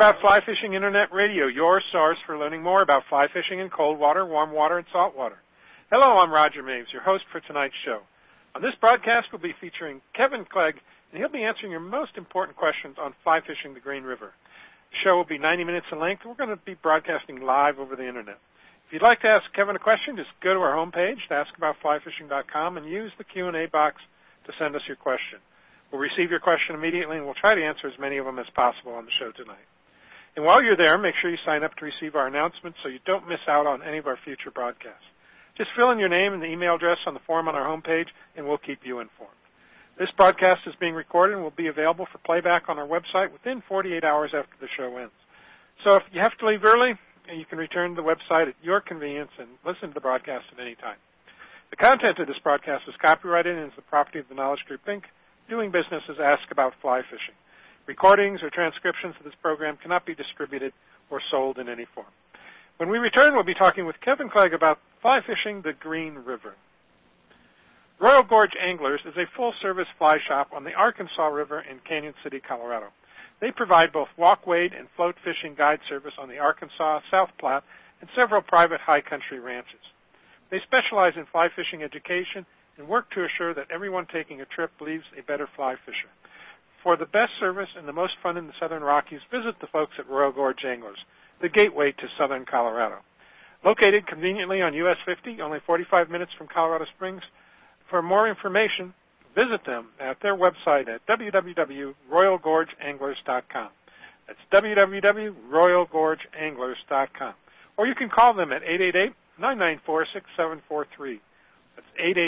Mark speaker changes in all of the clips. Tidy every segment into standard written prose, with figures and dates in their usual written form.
Speaker 1: About Fly Fishing Internet Radio, your source for learning more about fly fishing in cold water, warm water, and salt water. Hello, I'm Roger Maves, your host for tonight's show. On this broadcast, we'll be featuring Kevin Clegg, and he'll be answering your most important questions on fly fishing the Green River. The show will be 90 minutes in length. We're going to be broadcasting live over the Internet. If you'd like to ask Kevin a question, just go to our homepage, askaboutflyfishing.com, and use the Q&A box to send us your question. We'll receive your question immediately, and we'll try to answer as many of them as possible on the show tonight. And while you're there, make sure you sign up to receive our announcements so you don't miss out on any of our future broadcasts. Just fill in your name and the email address on the form on our homepage, and we'll keep you informed. This broadcast is being recorded and will be available for playback on our website within 48 hours after the show ends. So if you have to leave early, you can return to the website at your convenience and listen to the broadcast at any time. The content of this broadcast is copyrighted and is the property of the Knowledge Group, Inc., doing business as Ask About Fly Fishing. Recordings or transcriptions of this program cannot be distributed or sold in any form. When we return, we'll be talking with Kevin Clegg about fly fishing the Green River. Royal Gorge Anglers is a full-service fly shop on the Arkansas River in Canyon City, Colorado. They provide both walk, wade, and float fishing guide service on the Arkansas, South Platte, and several private high country ranches. They specialize in fly fishing education and work to assure that everyone taking a trip leaves a better fly fisher. For the best service and the most fun in the Southern Rockies, visit the folks at Royal Gorge Anglers, the gateway to southern Colorado. Located conveniently on US 50, only 45 minutes from Colorado Springs. For more information, visit them at their website at www.royalgorgeanglers.com. That's www.royalgorgeanglers.com. Or you can call them at 888-994-6743. That's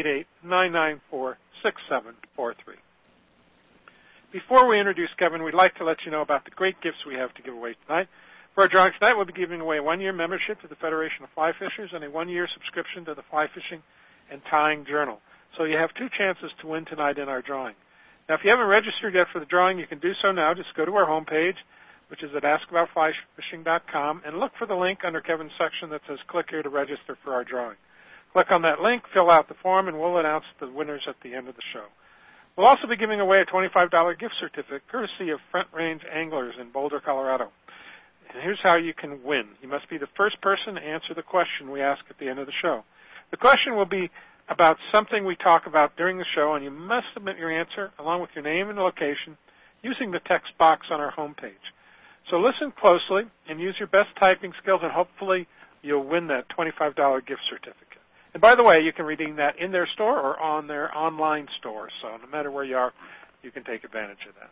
Speaker 1: 888-994-6743. Before we introduce Kevin, we'd like to let you know about the great gifts we have to give away tonight. For our drawing tonight, we'll be giving away a one-year membership to the Federation of Fly Fishers and a one-year subscription to the Fly Fishing and Tying Journal. So you have two chances to win tonight in our drawing. Now, if you haven't registered yet for the drawing, you can do so now. Just go to our homepage, which is at askaboutflyfishing.com, and look for the link under Kevin's section that says click here to register for our drawing. Click on that link, fill out the form, and we'll announce the winners at the end of the show. We'll also be giving away a $25 gift certificate courtesy of Front Range Anglers in Boulder, Colorado. And here's how you can win. You must be the first person to answer the question we ask at the end of the show. The question will be about something we talk about during the show, and you must submit your answer along with your name and location using the text box on our homepage. So listen closely and use your best typing skills, and hopefully you'll win that $25 gift certificate. And by the way, you can redeem that in their store or on their online store. So no matter where you are, you can take advantage of that.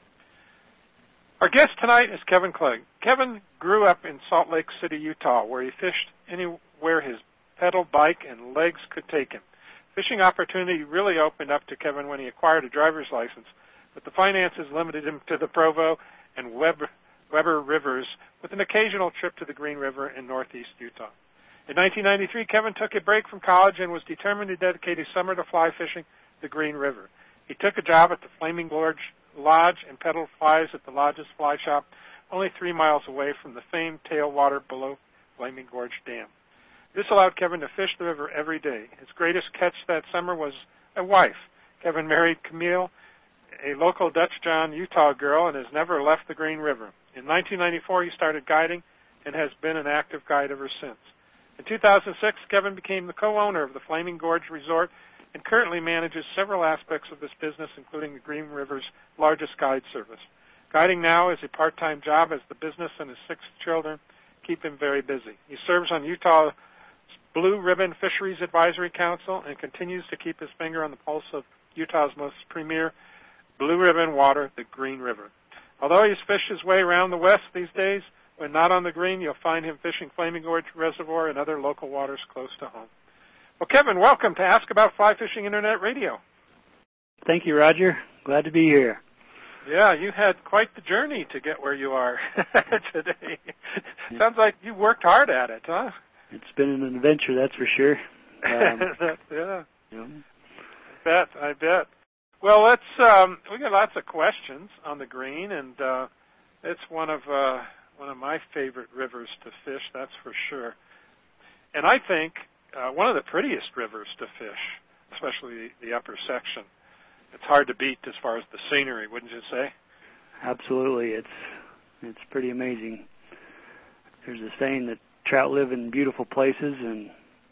Speaker 1: Our guest tonight is Kevin Clegg. Kevin grew up in Salt Lake City, Utah, where he fished anywhere his pedal, bike, and legs could take him. Fishing opportunity really opened up to Kevin when he acquired a driver's license, but the finances limited him to the Provo and Weber rivers with an occasional trip to the Green River in northeast Utah. In 1993, Kevin took a break from college and was determined to dedicate his summer to fly fishing the Green River. He took a job at the Flaming Gorge Lodge and peddled flies at the Lodge's Fly Shop, only 3 miles away from the famed tailwater below Flaming Gorge Dam. This allowed Kevin to fish the river every day. His greatest catch that summer was a wife. Kevin married Camille, a local Dutch John, Utah girl, and has never left the Green River. In 1994, he started guiding and has been an active guide ever since. In 2006, Kevin became the co-owner of the Flaming Gorge Resort and currently manages several aspects of this business, including the Green River's largest guide service. Guiding now is a part-time job as the business and his 6 children keep him very busy. He serves on Utah's Blue Ribbon Fisheries Advisory Council and continues to keep his finger on the pulse of Utah's most premier blue ribbon water, the Green River. Although he's fished his way around the West these days, when not on the Green, you'll find him fishing Flaming Gorge Reservoir and other local waters close to home. Well, Kevin, welcome to Ask About Fly Fishing Internet Radio.
Speaker 2: Thank you, Roger. Glad to be here.
Speaker 1: Yeah, you had quite the journey to get where you are today. Sounds like you worked hard at it, huh?
Speaker 2: It's been an adventure, that's for sure.
Speaker 1: Yeah. I bet. Well, we got lots of questions on the Green, and it's one of my favorite rivers to fish, that's for sure. And I think one of the prettiest rivers to fish, especially the upper section. It's hard to beat as far as the scenery, wouldn't you say?
Speaker 2: Absolutely. It's pretty amazing. There's a saying that trout live in beautiful places, and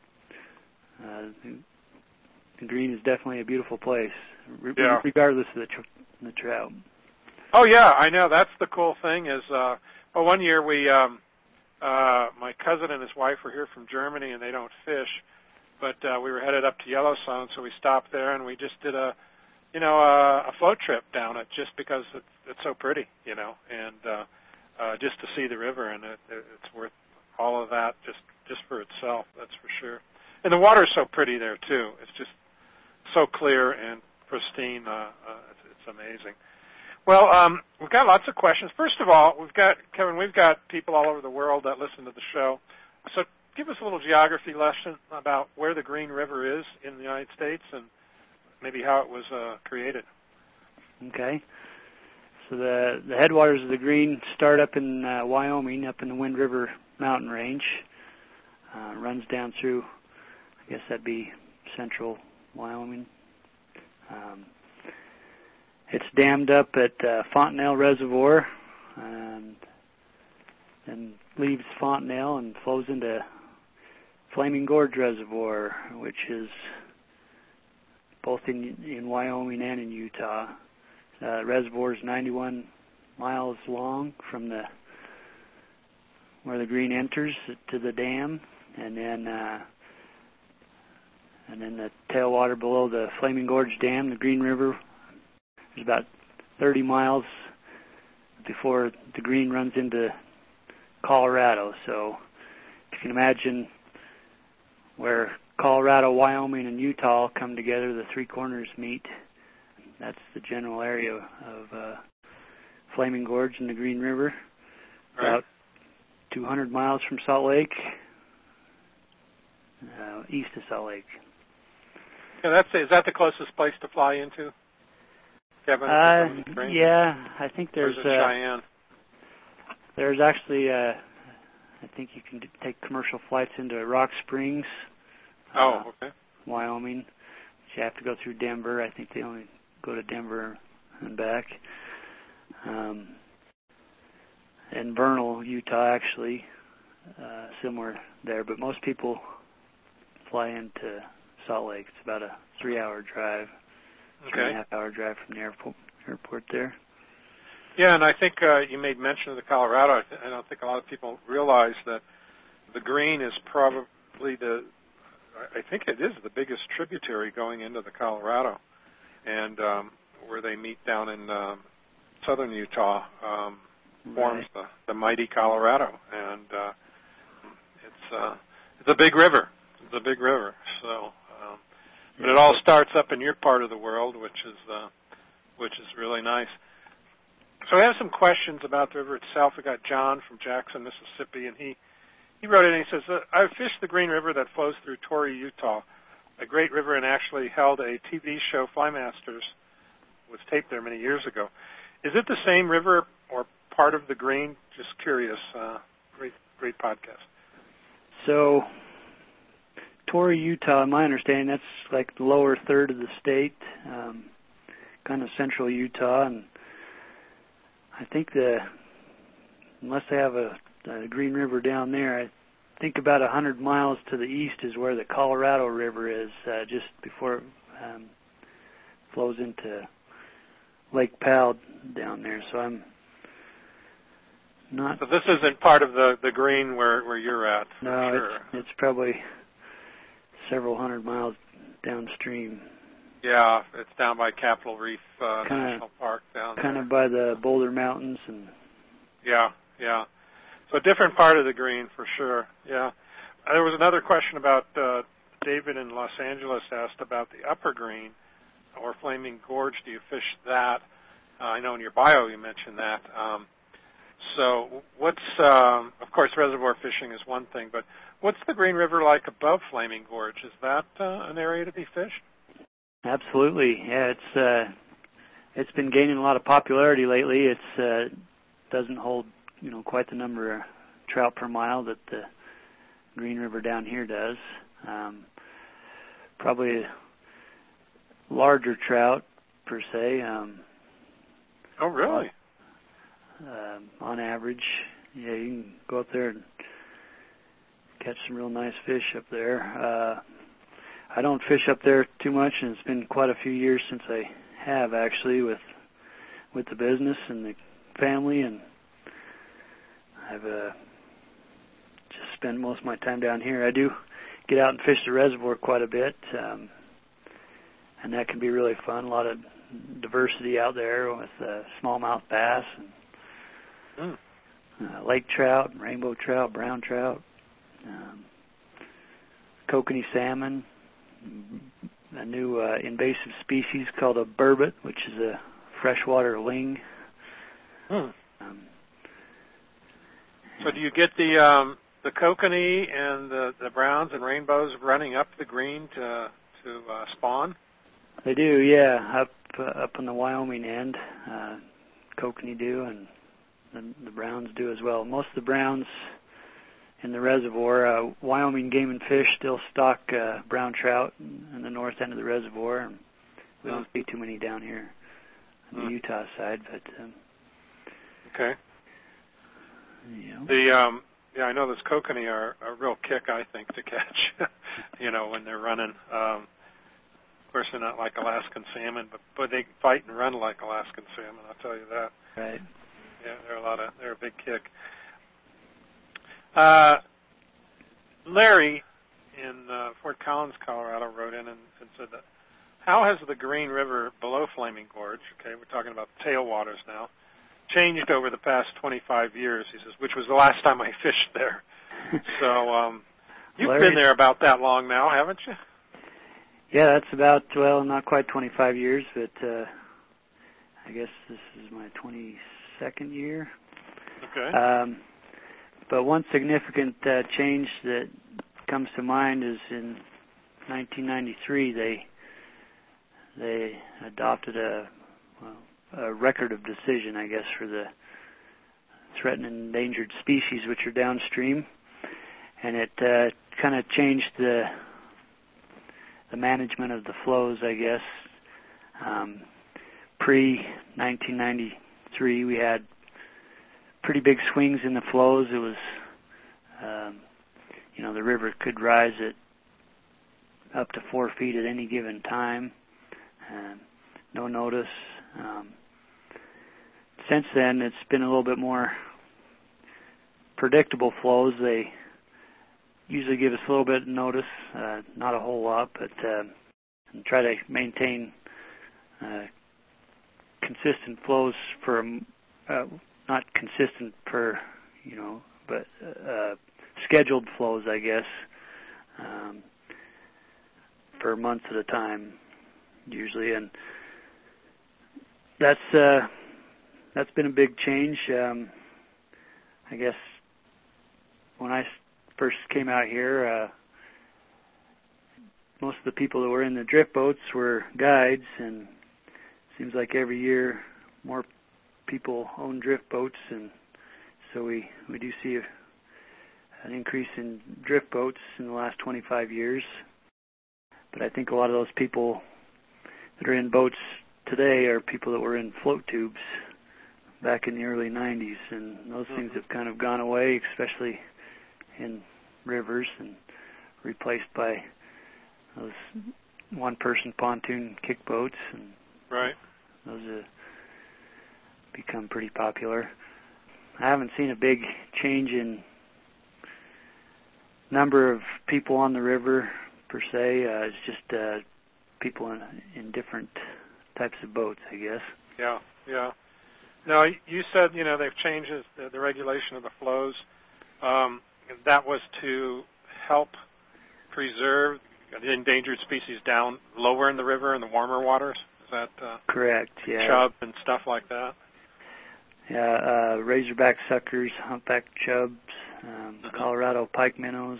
Speaker 2: the Green is definitely a beautiful place, regardless of the trout.
Speaker 1: Oh yeah, I know. That's the cool thing is, one year we, my cousin and his wife were here from Germany, and they don't fish, but we were headed up to Yellowstone, so we stopped there and we just did a float trip down it, just because it's so pretty, and just to see the river, and it's worth all of that just for itself. That's for sure. And the water's so pretty there too. It's just so clear and pristine. It's amazing. Well, we've got lots of questions. First of all, Kevin, we've got people all over the world that listen to the show. So give us a little geography lesson about where the Green River is in the United States and maybe how it was created.
Speaker 2: Okay. So the headwaters of the Green start up in Wyoming, up in the Wind River mountain range. Runs down through, I guess that'd be central Wyoming. It's dammed up at Fontenelle Reservoir, and then leaves Fontenelle and flows into Flaming Gorge Reservoir, which is both in Wyoming and in Utah. The reservoir is 91 miles long from where the Green enters to the dam, and then the tailwater below the Flaming Gorge Dam, the Green River, is about 30 miles before the Green runs into Colorado. So you can imagine where Colorado, Wyoming, and Utah come together, the three corners meet. That's the general area of Flaming Gorge and the Green River.
Speaker 1: Right.
Speaker 2: About 200 miles from Salt Lake, east of Salt Lake.
Speaker 1: Yeah, is that the closest place to fly into, Kevin?
Speaker 2: Yeah, I think there's
Speaker 1: Cheyenne.
Speaker 2: There's actually, I think you can take commercial flights into Rock Springs.
Speaker 1: Okay.
Speaker 2: Wyoming. You have to go through Denver. I think they only go to Denver and back. And Vernal, Utah, actually, similar there. But most people fly into Salt Lake. It's about a 3-hour drive, 3.5-hour drive from the airport there.
Speaker 1: Yeah, and I think you made mention of the Colorado. I don't think a lot of people realize that the Green is probably I think it is the biggest tributary going into the Colorado, and where they meet down in southern Utah forms the mighty Colorado, and it's a big river. It's a big river. So, but it all starts up in your part of the world, which is really nice. So we have some questions about the river itself. We got John from Jackson, Mississippi, and he wrote in and he says, I've fished the Green River that flows through Torrey, Utah, a great river, and actually held a TV show, Flymasters, was taped there many years ago. Is it the same river or part of the Green? Just curious. Great podcast.
Speaker 2: So Torrey, Utah, in my understanding, that's like the lower third of the state, kind of central Utah, and I think unless they have a Green River down there, I think about 100 miles to the east is where the Colorado River is, just before it flows into Lake Powell down there. So I'm not.
Speaker 1: So this isn't part of the Green where you're at.
Speaker 2: No,
Speaker 1: sure.
Speaker 2: It's probably several hundred miles downstream.
Speaker 1: Yeah, it's down by Capitol Reef National Park down there.
Speaker 2: Kind of by the Boulder Mountains and.
Speaker 1: Yeah. So a different part of the Green for sure. Yeah. There was another question about David in Los Angeles asked about the Upper Green or Flaming Gorge. Do you fish that? I know in your bio you mentioned that. So what's, of course, reservoir fishing is one thing, but what's the Green River like above Flaming Gorge? Is that an area to be fished?
Speaker 2: Absolutely. Yeah, it's been gaining a lot of popularity lately. It doesn't hold, quite the number of trout per mile that the Green River down here does. Probably larger trout per se.
Speaker 1: Oh, really?
Speaker 2: on average. Yeah, you can go up there and catch some real nice fish up there. I don't fish up there too much, and it's been quite a few years since I have, actually, with the business and the family, and I've just spent most of my time down here. I do get out and fish the reservoir quite a bit, and that can be really fun. A lot of diversity out there with smallmouth bass and lake trout, rainbow trout, brown trout, kokanee salmon, a new invasive species called a burbot, which is a freshwater ling.
Speaker 1: So do you get the kokanee and the browns and rainbows running up the green to spawn?
Speaker 2: They do, yeah. Up on the Wyoming end, kokanee do, and the browns do as well. Most of the browns in the reservoir, Wyoming Game and Fish still stock brown trout in the north end of the reservoir, and we don't see too many down here on the Utah side. But
Speaker 1: okay.
Speaker 2: Yeah.
Speaker 1: I know those kokanee are a real kick, I think, to catch. When they're running. Of course, they're not like Alaskan salmon, but they fight and run like Alaskan salmon. I'll tell you that.
Speaker 2: Right.
Speaker 1: Yeah, they're a big kick. Larry in Fort Collins, Colorado, wrote in and said that how has the Green River below Flaming Gorge, okay, we're talking about the tailwaters now, changed over the past 25 years, he says, which was the last time I fished there. So you've been there about that long now, haven't you?
Speaker 2: Yeah, that's about, not quite 25 years, but I guess this is my 22nd year.
Speaker 1: Okay.
Speaker 2: But one significant change that comes to mind is in 1993 they adopted a record of decision, I guess, for the threatened and endangered species which are downstream, and it kind of changed the management of the flows, I guess. Pre-1993, we had pretty big swings in the flows. It was, the river could rise at up to 4 feet at any given time. No notice. Since then, it's been a little bit more predictable flows. They usually give us a little bit of notice, not a whole lot, but and try to maintain consistent flows for not consistent per, but scheduled flows, I guess, for months at a time, usually, and that's been a big change. I guess when I first came out here, most of the people that were in the drift boats were guides, and it seems like every year more people own drift boats, and so we do see an increase in drift boats in the last 25 years. But I think a lot of those people that are in boats today are people that were in float tubes back in the early 90s, and those things have kind of gone away, especially in rivers, and replaced by those one-person pontoon kick boats, and
Speaker 1: right.
Speaker 2: Those have become pretty popular. I haven't seen a big change in number of people on the river per se. It's just people in different types of boats, I guess.
Speaker 1: Yeah. Now, you said, they've changed the regulation of the flows. That was to help preserve the endangered species down lower in the river in the warmer waters? Is that
Speaker 2: correct? Yeah.
Speaker 1: Chub and stuff like that?
Speaker 2: Yeah, razorback suckers, humpback chubs, Colorado pike minnows.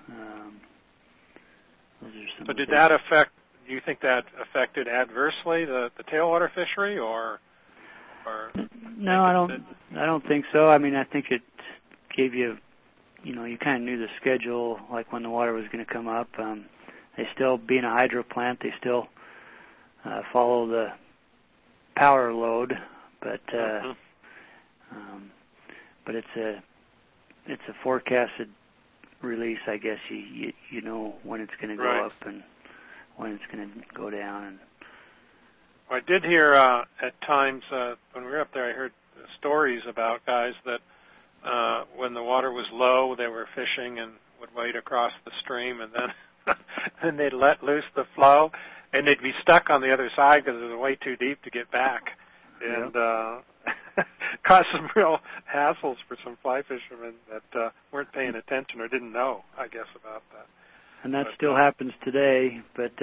Speaker 2: Those are some.
Speaker 1: So did that affect? Do you think that affected adversely the tailwater fishery, or?
Speaker 2: No, I don't think so. I mean, I think it gave you, you kind of knew the schedule, like when the water was going to come up. They still, being a hydro plant, they still follow the power load, but But it's a forecasted release, I guess. You know when it's going to go up and when it's going to go down. And
Speaker 1: I did hear at times when we were up there, I heard stories about guys that when the water was low, they were fishing and would wade across the stream, and then then they'd let loose the flow, and they'd be stuck on the other side because it was way too deep to get back, and caused some real hassles for some fly fishermen that weren't paying attention or didn't know, I guess, about that.
Speaker 2: And that still happens today, but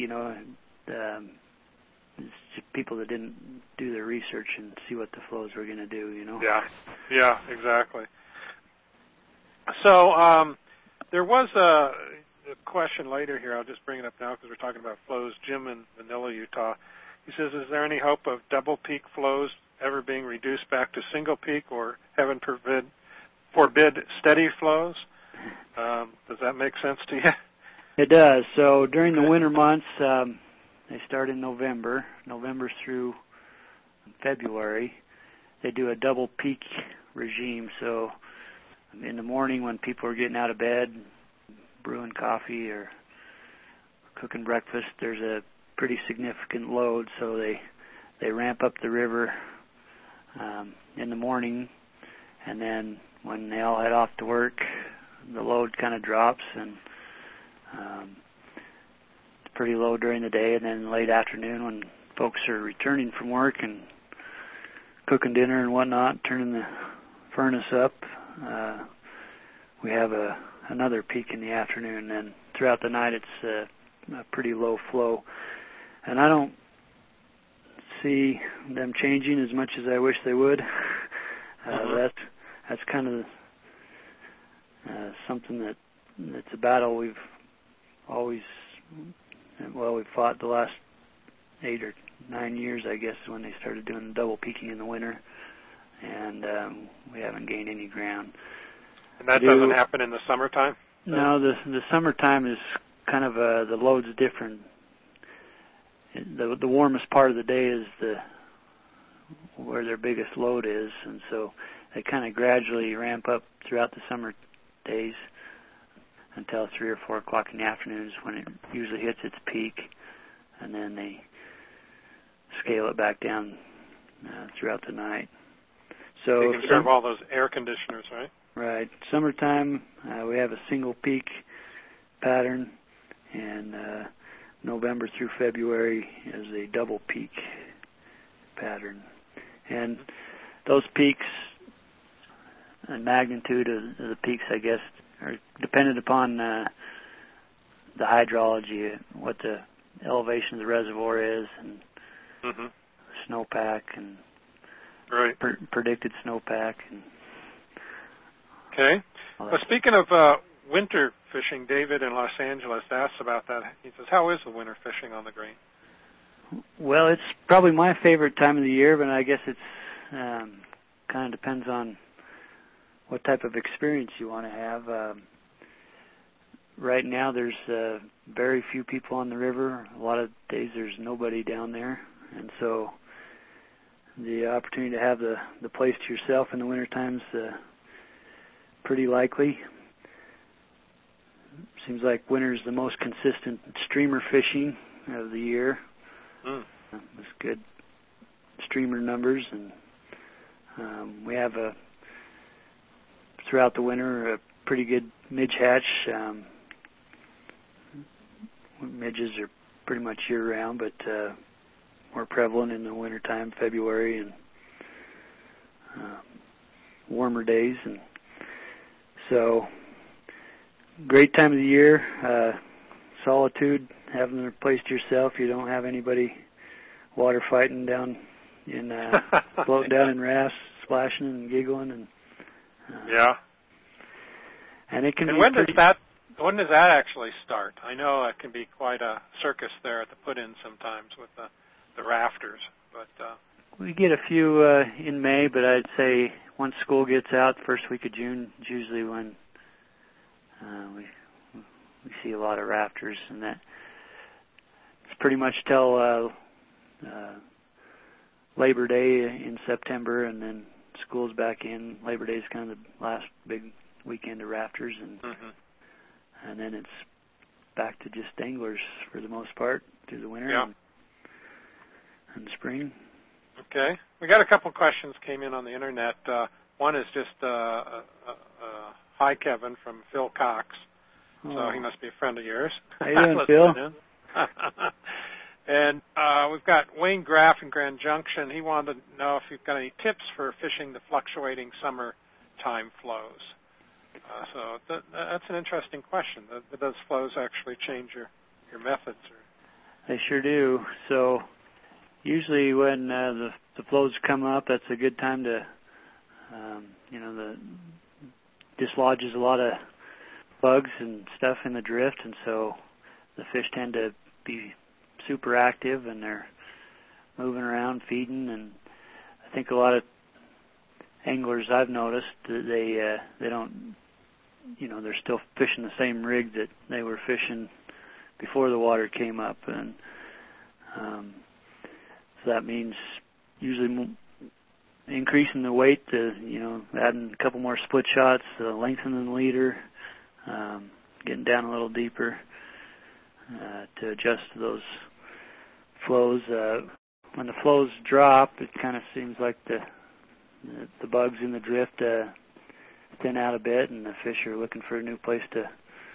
Speaker 2: it's just people that didn't do their research and see what the flows were going to do,
Speaker 1: Yeah, exactly. So there was a question later here. I'll just bring it up now because we're talking about flows. Jim in Manila, Utah. He says, is there any hope of double peak flows ever being reduced back to single peak, or heaven forbid steady flows? Does that make sense to you?
Speaker 2: It does. So during the winter months, they start in November through February. They do a double peak regime. So in the morning when people are getting out of bed, brewing coffee or cooking breakfast, there's a pretty significant load. So they ramp up the river in the morning, and then when they all head off to work, the load kind of drops, and it's pretty low during the day, and then late afternoon when folks are returning from work and cooking dinner and whatnot, turning the furnace up, we have another peak in the afternoon, and throughout the night it's a pretty low flow. And I don't see them changing as much as I wish they would. That's kind of something that's a battle we've always, we've fought the last 8 or 9 years, I guess, when they started doing double peaking in the winter, and we haven't gained any ground.
Speaker 1: And that doesn't happen in the summertime?
Speaker 2: No, the summertime is kind of the load's different. The warmest part of the day is where their biggest load is, and so they kind of gradually ramp up throughout the summer days until 3 or 4 o'clock in the afternoons when it usually hits its peak, and then they scale it back down throughout the night. So
Speaker 1: they conserve all those air conditioners, right?
Speaker 2: Right. Summertime, we have a single peak pattern, and November through February is a double peak pattern. And those peaks and magnitude of the peaks, I guess, are dependent upon the hydrology, what the elevation of the reservoir is, and snowpack, and predicted snowpack.
Speaker 1: Okay. Well, speaking of winter fishing, David in Los Angeles asks about that. He says, how is the winter fishing on the Green?
Speaker 2: Well, it's probably my favorite time of the year, but I guess it's kind of depends on what type of experience you want to have. Right now, there's very few people on the river. A lot of days there's nobody down there, and so the opportunity to have the place to yourself in the wintertime's pretty likely. Seems like winter's the most consistent streamer fishing of the year. With good streamer numbers, and we have throughout the winter a pretty good midge hatch. Midges are pretty much year-round, but more prevalent in the wintertime, February, and warmer days. And so, great time of the year. Solitude, having a place to yourself. You don't have anybody water fighting down in floating down in rafts, splashing and giggling, and and it can. And
Speaker 1: when does that actually start? I know it can be quite a circus there at the put-in sometimes with the rafters, but
Speaker 2: we get a few in May, but I'd say once school gets out, first week of June is usually when we see a lot of rafters, and that it's pretty much till Labor Day in September, and then school's back in. Labor Day is kind of the last big weekend of rafters, and then it's back to just anglers for the most part through the winter and spring.
Speaker 1: Okay. We got a couple questions came in on the internet. One is just hi, Kevin, from Phil Cox. So he must be a friend of yours.
Speaker 2: How you doing, Phil?
Speaker 1: And we've got Wayne Graff in Grand Junction. He wanted to know if you've got any tips for fishing the fluctuating summertime flows. So that's an interesting question. Do those flows actually change your methods?
Speaker 2: They sure do. So usually when the flows come up, that's a good time to, dislodges a lot of bugs and stuff in the drift, and so the fish tend to be super active, and they're moving around, feeding, and I think a lot of anglers I've noticed that they don't, they're still fishing the same rig that they were fishing before the water came up, and so that means usually increasing the weight, adding a couple more split shots, lengthening the leader, getting down a little deeper to adjust to those flows. When the flows drop, it kind of seems like the bugs in the drift thin out a bit, and the fish are looking for a new place to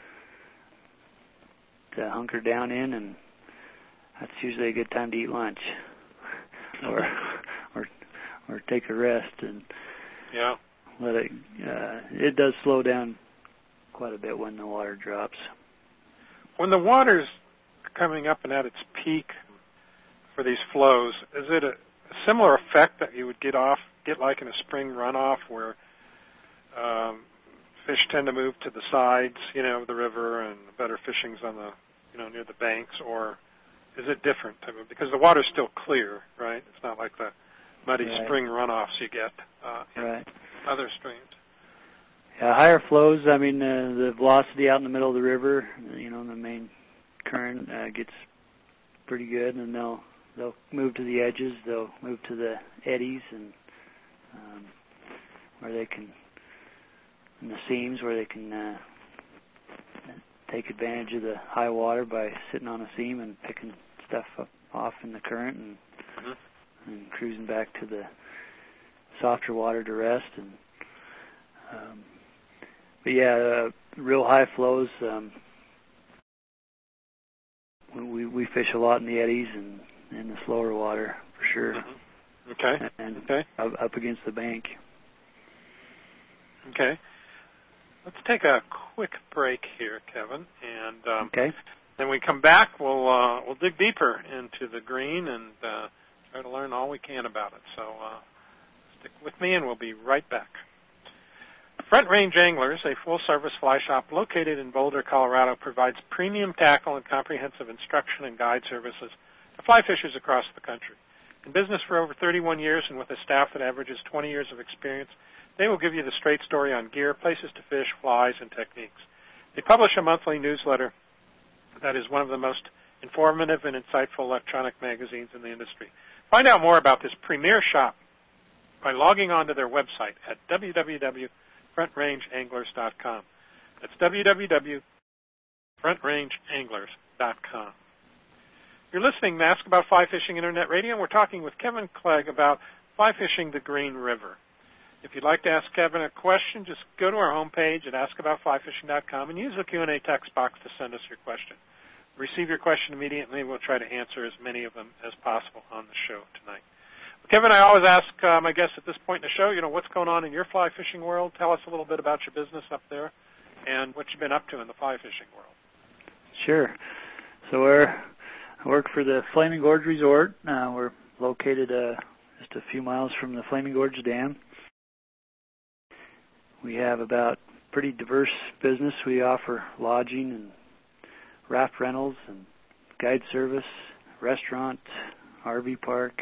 Speaker 2: hunker down in, and that's usually a good time to eat lunch or take a rest and let it. It does slow down quite a bit when the water drops.
Speaker 1: When the water's coming up and at its peak for these flows, is it a similar effect that you would get like in a spring runoff where fish tend to move to the sides, of the river, and the better fishing's on the, near the banks, or is it different? Because the water's still clear, right? It's not like the muddy spring runoffs you get in other streams.
Speaker 2: Yeah, higher flows, the velocity out in the middle of the river, the main current gets pretty good, and they'll move to the edges, they'll move to the eddies, and where they can, in the seams, where they can take advantage of the high water by sitting on a seam and picking stuff off in the current and cruising back to the softer water to rest. And real high flows. We fish a lot in the eddies and in the slower water for sure.
Speaker 1: Okay.
Speaker 2: And up against the bank.
Speaker 1: Okay. Let's take a quick break here, Kevin, and then we come back. We'll dig deeper into the green and try to learn all we can about it. So stick with me, and we'll be right back. Front Range Anglers, a full-service fly shop located in Boulder, Colorado, provides premium tackle and comprehensive instruction and guide services to fly fishers across the country. In business for over 31 years and with a staff that averages 20 years of experience, they will give you the straight story on gear, places to fish, flies, and techniques. They publish a monthly newsletter that is one of the most informative and insightful electronic magazines in the industry. Find out more about this premier shop by logging on to their website at www.frontrangeanglers.com. That's www.frontrangeanglers.com. You're listening to Ask About Fly Fishing Internet Radio, and we're talking with Kevin Clegg about fly fishing the Green River. If you'd like to ask Kevin a question, just go to our homepage at askaboutflyfishing.com and use the Q&A text box to send us your question. Receive your question immediately, and we'll try to answer as many of them as possible on the show tonight. Well, Kevin, I always ask my guests at this point in the show, what's going on in your fly fishing world? Tell us a little bit about your business up there and what you've been up to in the fly fishing world.
Speaker 2: Sure. So I work for the Flaming Gorge Resort. We're located just a few miles from the Flaming Gorge Dam. We have about pretty diverse business. We offer lodging and raft rentals and guide service, restaurant, RV park,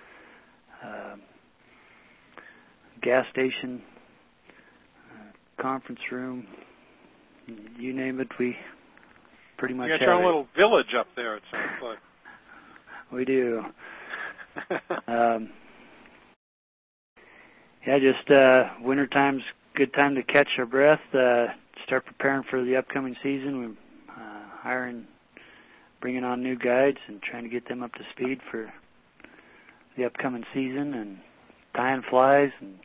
Speaker 2: gas station, conference room, you name it, we pretty much have it.
Speaker 1: You got your own little village up there, it sounds like.
Speaker 2: We do. Yeah, just wintertime's good time to catch our breath, start preparing for the upcoming season. We're bringing on new guides and trying to get them up to speed for the upcoming season, and tying flies and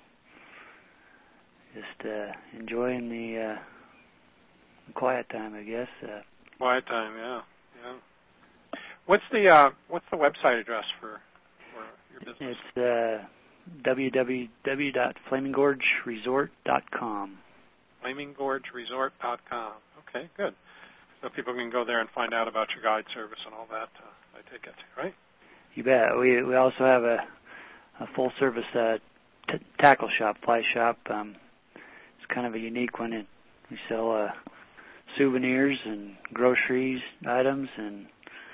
Speaker 2: just enjoying the quiet time, I guess.
Speaker 1: Quiet time, yeah. What's the website address for your business?
Speaker 2: It's www.flaminggorgeresort.com.
Speaker 1: FlamingGorgeResort.com. Okay, good. So people can go there and find out about your guide service and all that, I take it, right?
Speaker 2: You bet. We also have a full-service tackle shop, fly shop. It's kind of a unique one. We sell souvenirs and groceries items and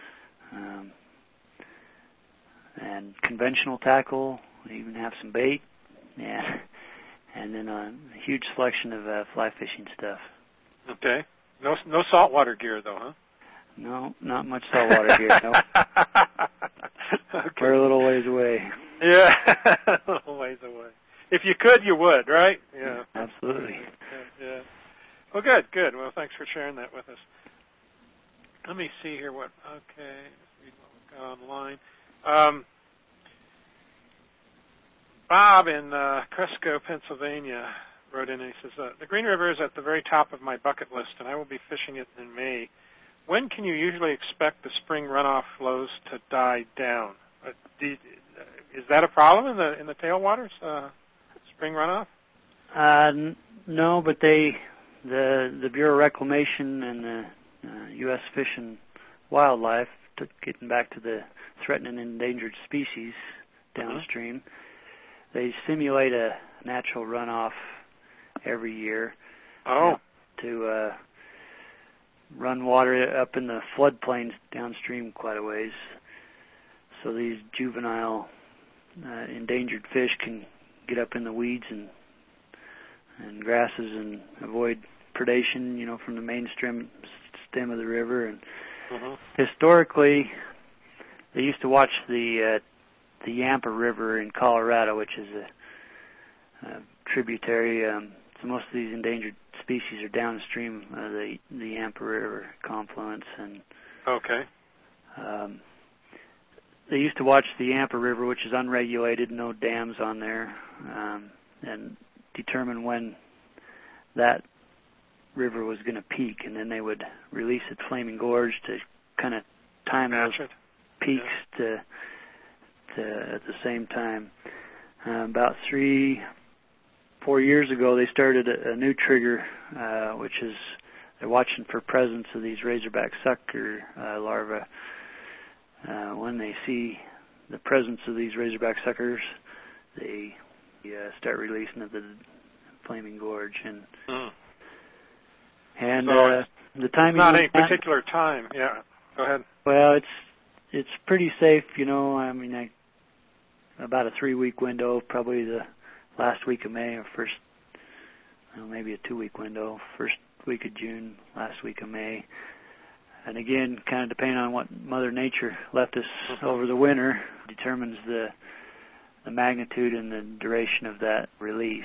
Speaker 2: conventional tackle. We even have some bait. Yeah. And then a huge selection of fly fishing stuff.
Speaker 1: Okay. No saltwater gear, though, huh?
Speaker 2: No, not much saltwater gear, no.
Speaker 1: Okay.
Speaker 2: We're a little ways away.
Speaker 1: Yeah, a little ways away. If you could, you would, right? Yeah.
Speaker 2: Absolutely.
Speaker 1: Yeah. Well, good. Well, thanks for sharing that with us. Let me see here let's read what we've got online. Bob in Cresco, Pennsylvania wrote in and he says, the Green River is at the very top of my bucket list, and I will be fishing it in May. When can you usually expect the spring runoff flows to die down? Is that a problem in the tailwaters, spring runoff?
Speaker 2: No, but the Bureau of Reclamation and the U.S. Fish and Wildlife, getting back to the threatened and endangered species downstream, they simulate a natural runoff every year to run water up in the floodplains downstream quite a ways, so these juvenile endangered fish can get up in the weeds and grasses and avoid predation, from the main stem of the river. And historically, they used to watch the Yampa River in Colorado, which is a tributary. So most of these endangered species are downstream of the Yampa River confluence. And they used to watch the Yampa River, which is unregulated, no dams on there, and determine when that river was going to peak, and then they would release at Flaming Gorge to kind of time those peaks to at the same time. About 3-4 years ago, they started a new trigger, which is they're watching for presence of these razorback sucker larvae. When they see the presence of these razorback suckers, they start releasing at the Flaming Gorge. And
Speaker 1: so
Speaker 2: the timing.
Speaker 1: Not any particular time. Yeah. Go ahead.
Speaker 2: Well, it's pretty safe, about a 3-week window, probably the last week of May or maybe a 2-week window, first week of June, last week of May. And again, kind of depending on what Mother Nature left us over the winter, determines the magnitude and the duration of that release.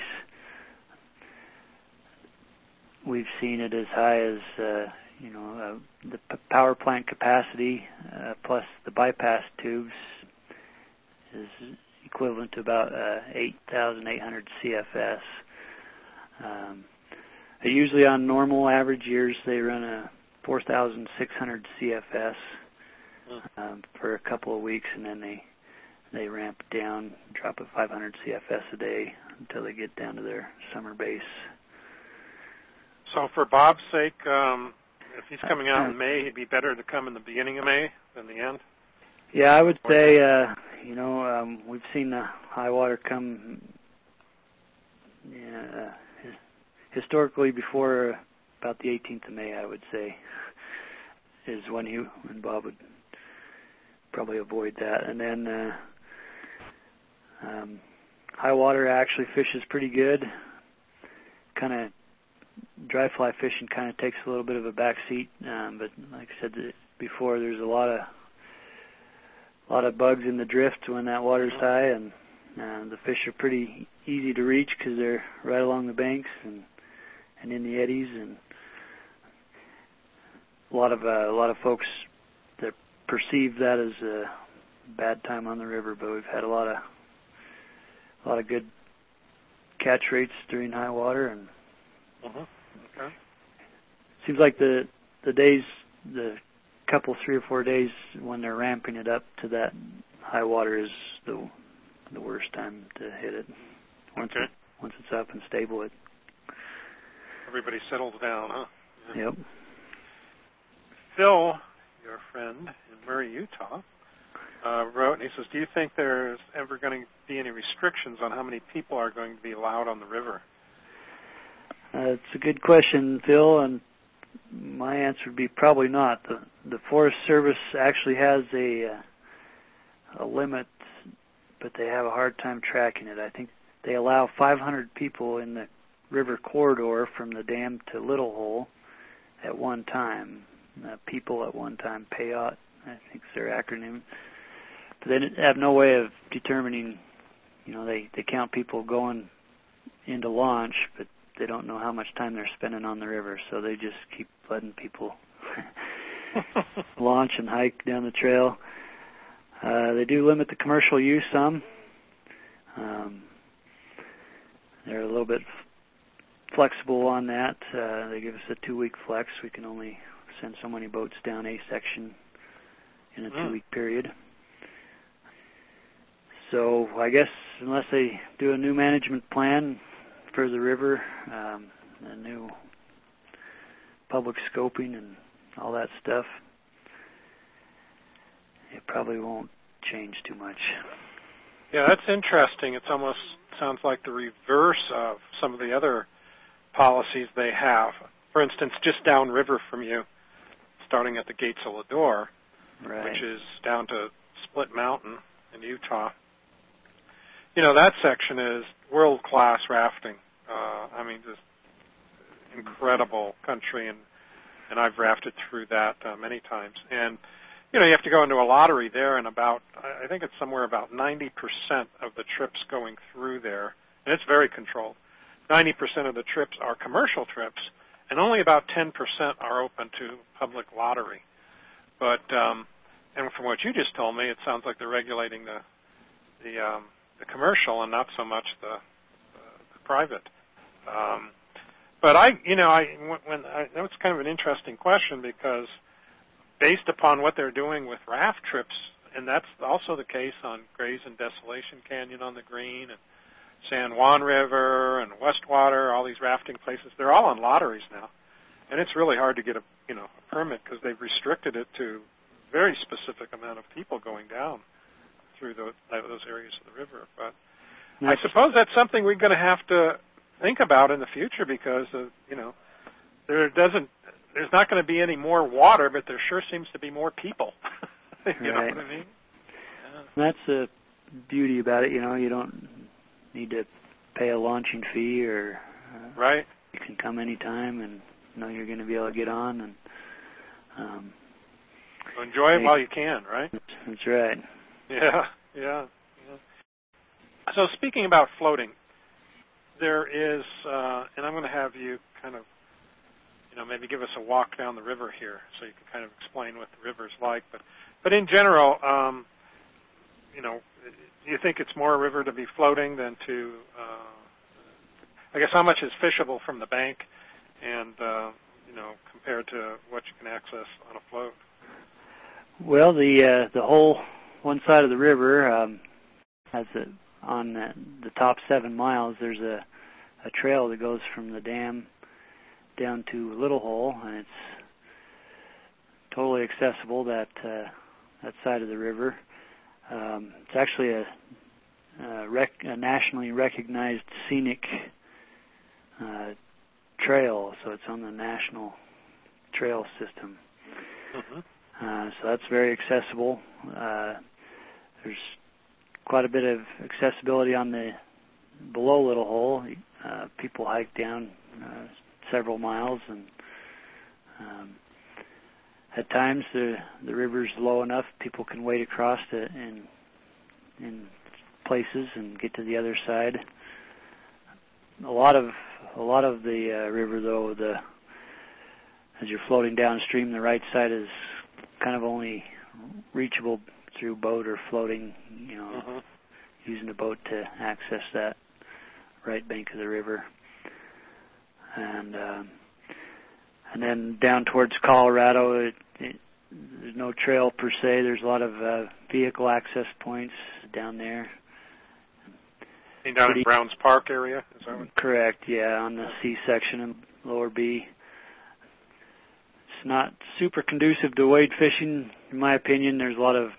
Speaker 2: We've seen it as high as, the power plant capacity plus the bypass tubes is equivalent to about 8,800 CFS. Usually on normal average years, they run a 4,600 CFS for a couple of weeks, and then they ramp down, drop at 500 CFS a day until they get down to their summer base.
Speaker 1: So for Bob's sake, if he's coming out in May, he'd be better to come in the beginning of May than the end?
Speaker 2: Yeah, I would say, we've seen the high water come historically before about the 18th of May, I would say, is when Bob would probably avoid that. And then high water actually fishes pretty good. Kind of dry fly fishing kind of takes a little bit of a back seat, but like I said before, there's a lot of bugs in the drift when that water's high, and The fish are pretty easy to reach because they're right along the banks and in the eddies, and a lot of folks that perceive that as a bad time on the river, but we've had a lot of good catch rates during high water, and
Speaker 1: Okay.
Speaker 2: seems like the days, the couple 3 or 4 days when they're ramping it up to that high water is the worst time to hit it. Once it's up and stable,
Speaker 1: Everybody settles down, huh? Yeah.
Speaker 2: Yep.
Speaker 1: Phil, your friend in Murray, Utah, wrote, and he says, do you think there's ever going to be any restrictions on how many people are going to be allowed on the river?
Speaker 2: It's a good question, Phil, and my answer would be probably not. The Forest Service actually has a limit, but they have a hard time tracking it. I think they allow 500 people in the river corridor from the dam to Little Hole at one time. People at one time, PAYOT, I think is their acronym. But they have no way of determining, they count people going into launch, but they don't know how much time they're spending on the river, so they just keep letting people launch and hike down the trail. They do limit the commercial use some. They're a little bit flexible on that. They give us a 2-week flex. We can only send so many boats down a section in a 2-week period. So I guess unless they do a new management plan for the river, a new public scoping and all that stuff, it probably won't change too much.
Speaker 1: Yeah, that's interesting. It almost sounds like the reverse of some of the other policies they have. For instance, just downriver from you, starting at the Gates of Lodore,
Speaker 2: right,
Speaker 1: which is down to Split Mountain in Utah. That section is world-class rafting. Just incredible country, and I've rafted through that many times. And, you have to go into a lottery there, and I think it's somewhere about 90% of the trips going through there, and it's very controlled. 90% of the trips are commercial trips, and only about 10% are open to public lottery. But and from what you just told me, it sounds like they're regulating the commercial and not so much the private. But that was kind of an interesting question, because based upon what they're doing with raft trips, and that's also the case on Gray's and Desolation Canyon on the Green, and San Juan River and Westwater, all these rafting places, they're all on lotteries now. And it's really hard to get a permit, because they've restricted it to a very specific amount of people going down through those areas of the river. But I suppose that's something we're going to have to think about in the future, because there's not going to be any more water, but there sure seems to be more people. You know what I mean? Yeah.
Speaker 2: That's the beauty about it. You don't need to pay a launching fee, or
Speaker 1: right.
Speaker 2: You can come anytime and know you're going to be able to get on and
Speaker 1: enjoy it while you can, right?
Speaker 2: That's right.
Speaker 1: Yeah. So speaking about floating, there is, and I'm going to have you kind of, maybe give us a walk down the river here, so you can kind of explain what the river's like. But in general, do you think it's more a river to be floating than to, I guess, how much is fishable from the bank, and compared to what you can access on a float?
Speaker 2: Well, the whole one side of the river has on the top 7 miles. There's a trail that goes from the dam down to Little Hole, and it's totally accessible, that side of the river. It's actually a nationally recognized scenic trail, so it's on the national trail system. So that's very accessible. There's quite a bit of accessibility on the below Little Hole. People hike down several miles, and at times the river's low enough people can wade across it in places and get to the other side. A lot of the river, though, as you're floating downstream, the right side is kind of only reachable through boat or floating, using a boat to access that right bank of the river. And then down towards Colorado, there's no trail per se. There's a lot of vehicle access points down there.
Speaker 1: Down in Browns Park area? Is that what?
Speaker 2: Correct, yeah, on the C section and lower B. It's not super conducive to wade fishing, in my opinion. There's a lot of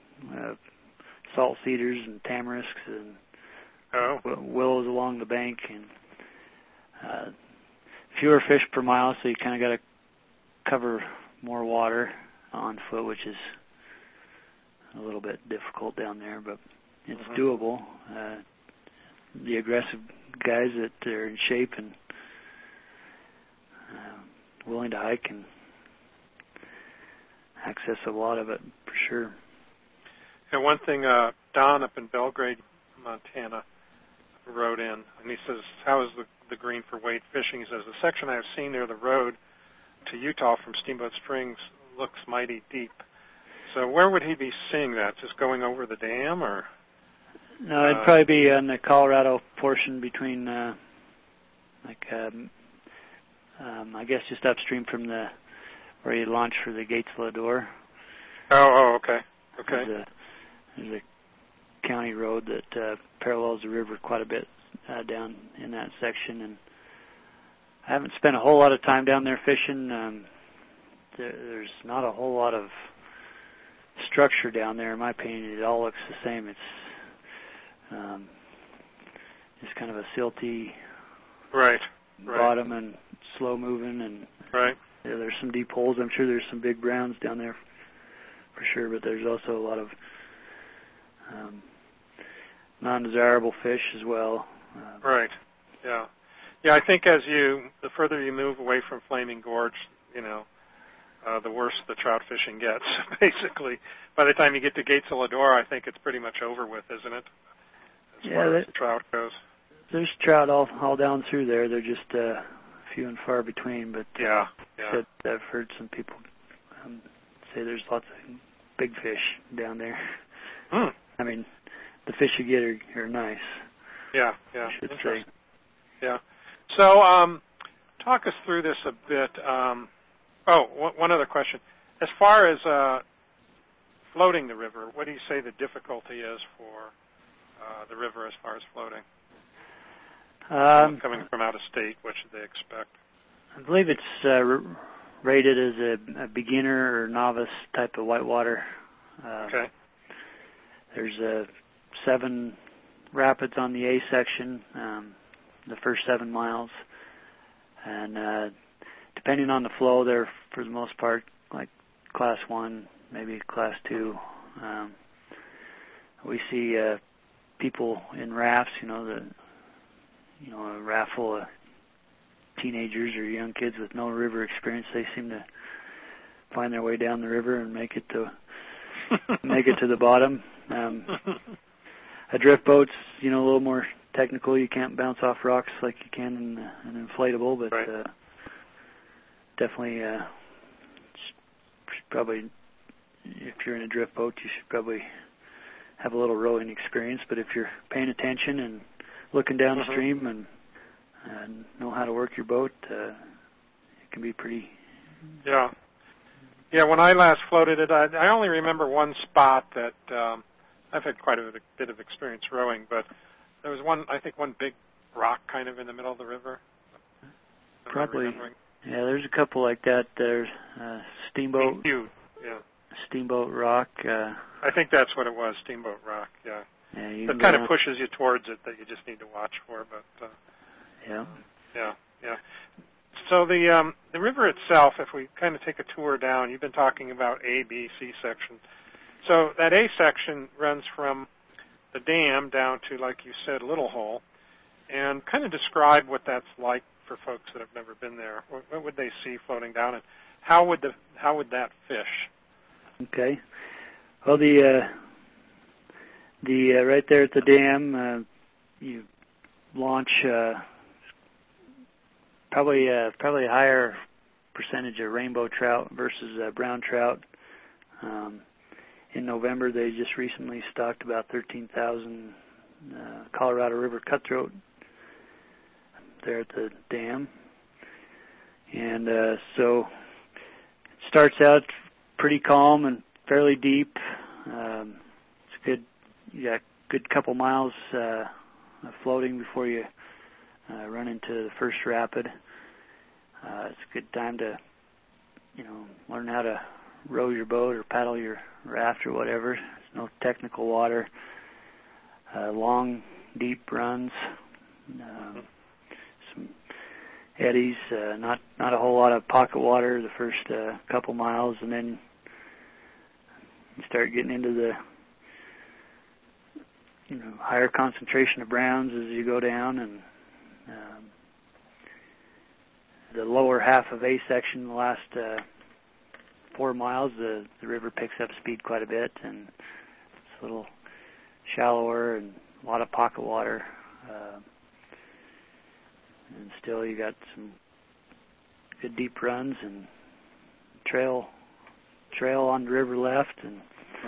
Speaker 2: salt cedars and tamarisks and willows along the bank, and fewer fish per mile, so you kind of got to cover more water on foot, which is a little bit difficult down there, but it's doable. The aggressive guys that are in shape and willing to hike can access a lot of it for sure.
Speaker 1: And one thing, Don up in Belgrade, Montana, wrote in, and he says, how is the green for wade fishing? He says, the section I've seen near the road to Utah from Steamboat Springs looks mighty deep. So where would he be seeing that? Just going over the dam, or?
Speaker 2: No, it'd probably be on the Colorado portion between, I guess just upstream from where you launch for the Gates Lador.
Speaker 1: Oh, okay.
Speaker 2: There's a county road that parallels the river quite a bit down in that section, and I haven't spent a whole lot of time down there fishing. There's not a whole lot of structure down there, in my opinion. It all looks the same. It's just kind of a silty bottom and slow moving, and there's some deep holes. I'm sure there's some big browns down there for sure, but there's also a lot of non-desirable fish as well.
Speaker 1: Yeah, I think the further you move away from Flaming Gorge, the worse the trout fishing gets, basically. By the time you get to Gates of Lador, I think it's pretty much over with, isn't it? As far as the trout goes. There's
Speaker 2: trout all down through there. They're just few and far between, but I've heard some people say there's lots of big fish down there. I mean, the fish you get are nice.
Speaker 1: Yeah.
Speaker 2: I should say.
Speaker 1: Yeah. So, talk us through this a bit. One other question. As far as floating the river, what do you say the difficulty is for the river as far as floating? Coming from out of state, what should they expect?
Speaker 2: I believe it's rated as a beginner or novice type of whitewater.
Speaker 1: Okay.
Speaker 2: There's 7 rapids on the A section, the first 7 miles, and depending on the flow, they're for the most part like class 1, maybe class 2. We see people in rafts, a raft full of teenagers or young kids with no river experience. They seem to find their way down the river and make it to the bottom. A drift boat's a little more technical. You can't bounce off rocks like you can in an inflatable, but definitely should probably, if you're in a drift boat, you should probably have a little rowing experience. But if you're paying attention and looking downstream and know how to work your boat, it can be pretty.
Speaker 1: Yeah. When I last floated it, I only remember one spot that I've had quite a bit of experience rowing, but there was one big rock kind of in the middle of the river.
Speaker 2: Probably. Yeah, there's a couple like that. There's Steamboat.
Speaker 1: Huge. Yeah.
Speaker 2: Steamboat Rock.
Speaker 1: I think that's what it was, Steamboat Rock. Yeah. It kind of pushes you towards it that you just need to watch for, but. Yeah. So the river itself, if we kind of take a tour down, you've been talking about A, B, C section. So that A section runs from the dam down to, like you said, Little Hole, and kind of describe what that's like for folks that have never been there. What would they see floating down, and how would that fish?
Speaker 2: Okay. Well, the The right there at the dam, you launch probably a higher percentage of rainbow trout versus brown trout. In November, they just recently stocked about 13,000 Colorado River cutthroat there at the dam. And so it starts out pretty calm and fairly deep. It's good. You got a good couple miles floating before you run into the first rapid. It's a good time to, learn how to row your boat or paddle your raft or whatever. There's no technical water. Long, deep runs. Some eddies. Not a whole lot of pocket water the first couple miles, and then you start getting into the higher concentration of browns as you go down, and the lower half of A section, the last 4 miles, the river picks up speed quite a bit, and it's a little shallower and a lot of pocket water. And still you got some good deep runs and trail on the river left, and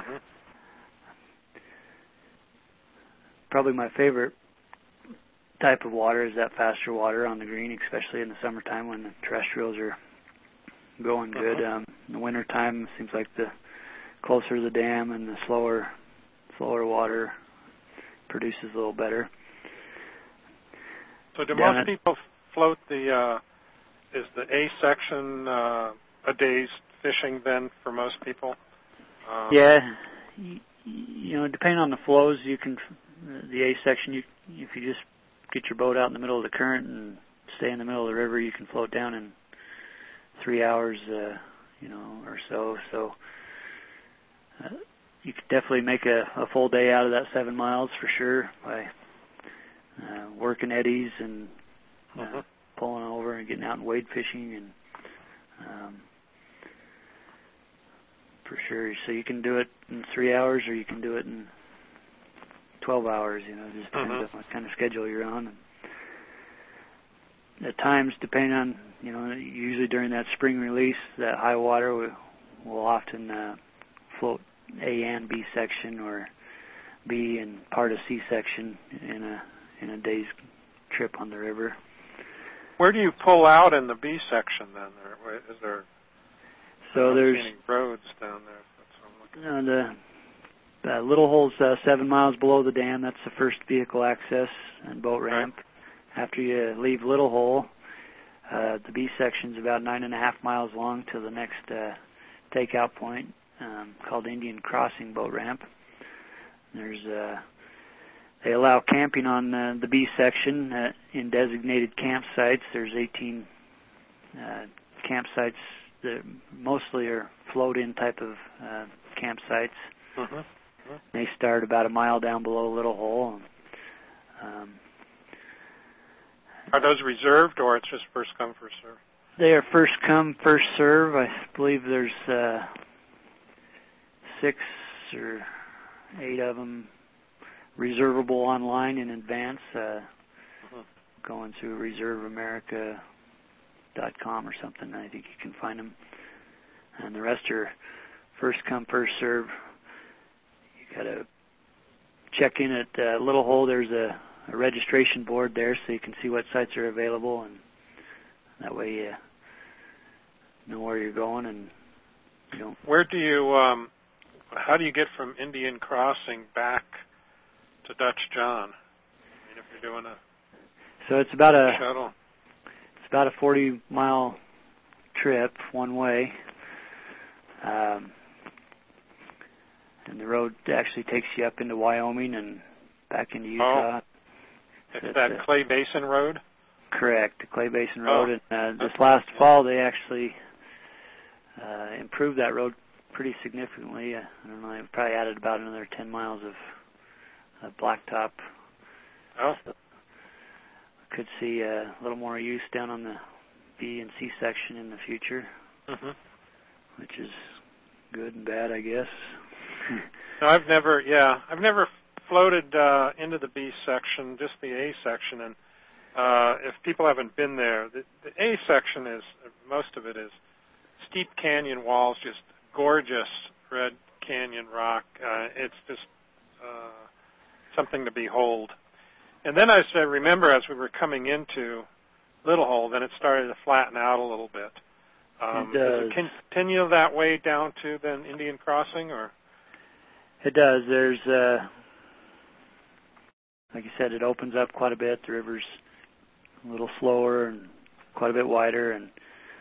Speaker 2: probably my favorite type of water is that faster water on the green, especially in the summertime when the terrestrials are going good. In the wintertime, it seems like the closer to the dam and the slower water produces a little better.
Speaker 1: So do most people float is the A section a day's fishing then for most people?
Speaker 2: Yeah, depending on the flows, you can, the A section, if you just get your boat out in the middle of the current and stay in the middle of the river, you can float down in 3 hours, or so. So you could definitely make a full day out of that 7 miles for sure by working eddies and pulling over and getting out and wade fishing, and for sure. So you can do it in 3 hours, or you can do it in 12 hours. It just depends on what kind of schedule you're on. And at times, depending on, usually during that spring release, that high water will often float A and B section, or B and part of C section in a day's trip on the river.
Speaker 1: Where do you pull out in the B section then? Is there?
Speaker 2: So there's
Speaker 1: any roads down there. That's what I'm looking at.
Speaker 2: The Little Hole's 7 miles below the dam. That's the first vehicle access and boat ramp. Right. After you leave Little Hole, the B section's about 9.5 miles long to the next takeout point, called Indian Crossing Boat Ramp. There's they allow camping on the B section in designated campsites. There's 18 campsites that mostly are float-in type of campsites. They start about a mile down below Little Hole.
Speaker 1: Are those reserved, or it's just first come, first serve?
Speaker 2: They are first come, first serve. I believe there's 6 or 8 of them reservable online in advance, going to reserveamerica.com or something. I think you can find them. And the rest are first come, first serve. You got to check in at Little Hole. There's a registration board there, so you can see what sites are available, and that way you know where you're going. And
Speaker 1: where do you? How do you get from Indian Crossing back to Dutch John? I mean, if you're doing
Speaker 2: it's about a
Speaker 1: shuttle.
Speaker 2: It's about a 40-mile trip one way. And the road actually takes you up into Wyoming and back into Utah.
Speaker 1: Oh. It's that Clay Basin Road?
Speaker 2: Correct, the Clay Basin Road. And this last fall, they actually improved that road pretty significantly. I don't know, they probably added about another 10 miles of blacktop.
Speaker 1: Oh.
Speaker 2: So could see a little more use down on the B and C section in the future, which is good and bad, I guess.
Speaker 1: No, I've never floated into the B section, just the A section, and if people haven't been there, the A section is, most of it is steep canyon walls, just gorgeous red canyon rock. It's just something to behold. And then as I remember, as we were coming into Little Hole, then it started to flatten out a little bit. Does it continue that way down to then Indian Crossing, or?
Speaker 2: It does. There's, like you said, it opens up quite a bit. The river's a little slower and quite a bit wider, and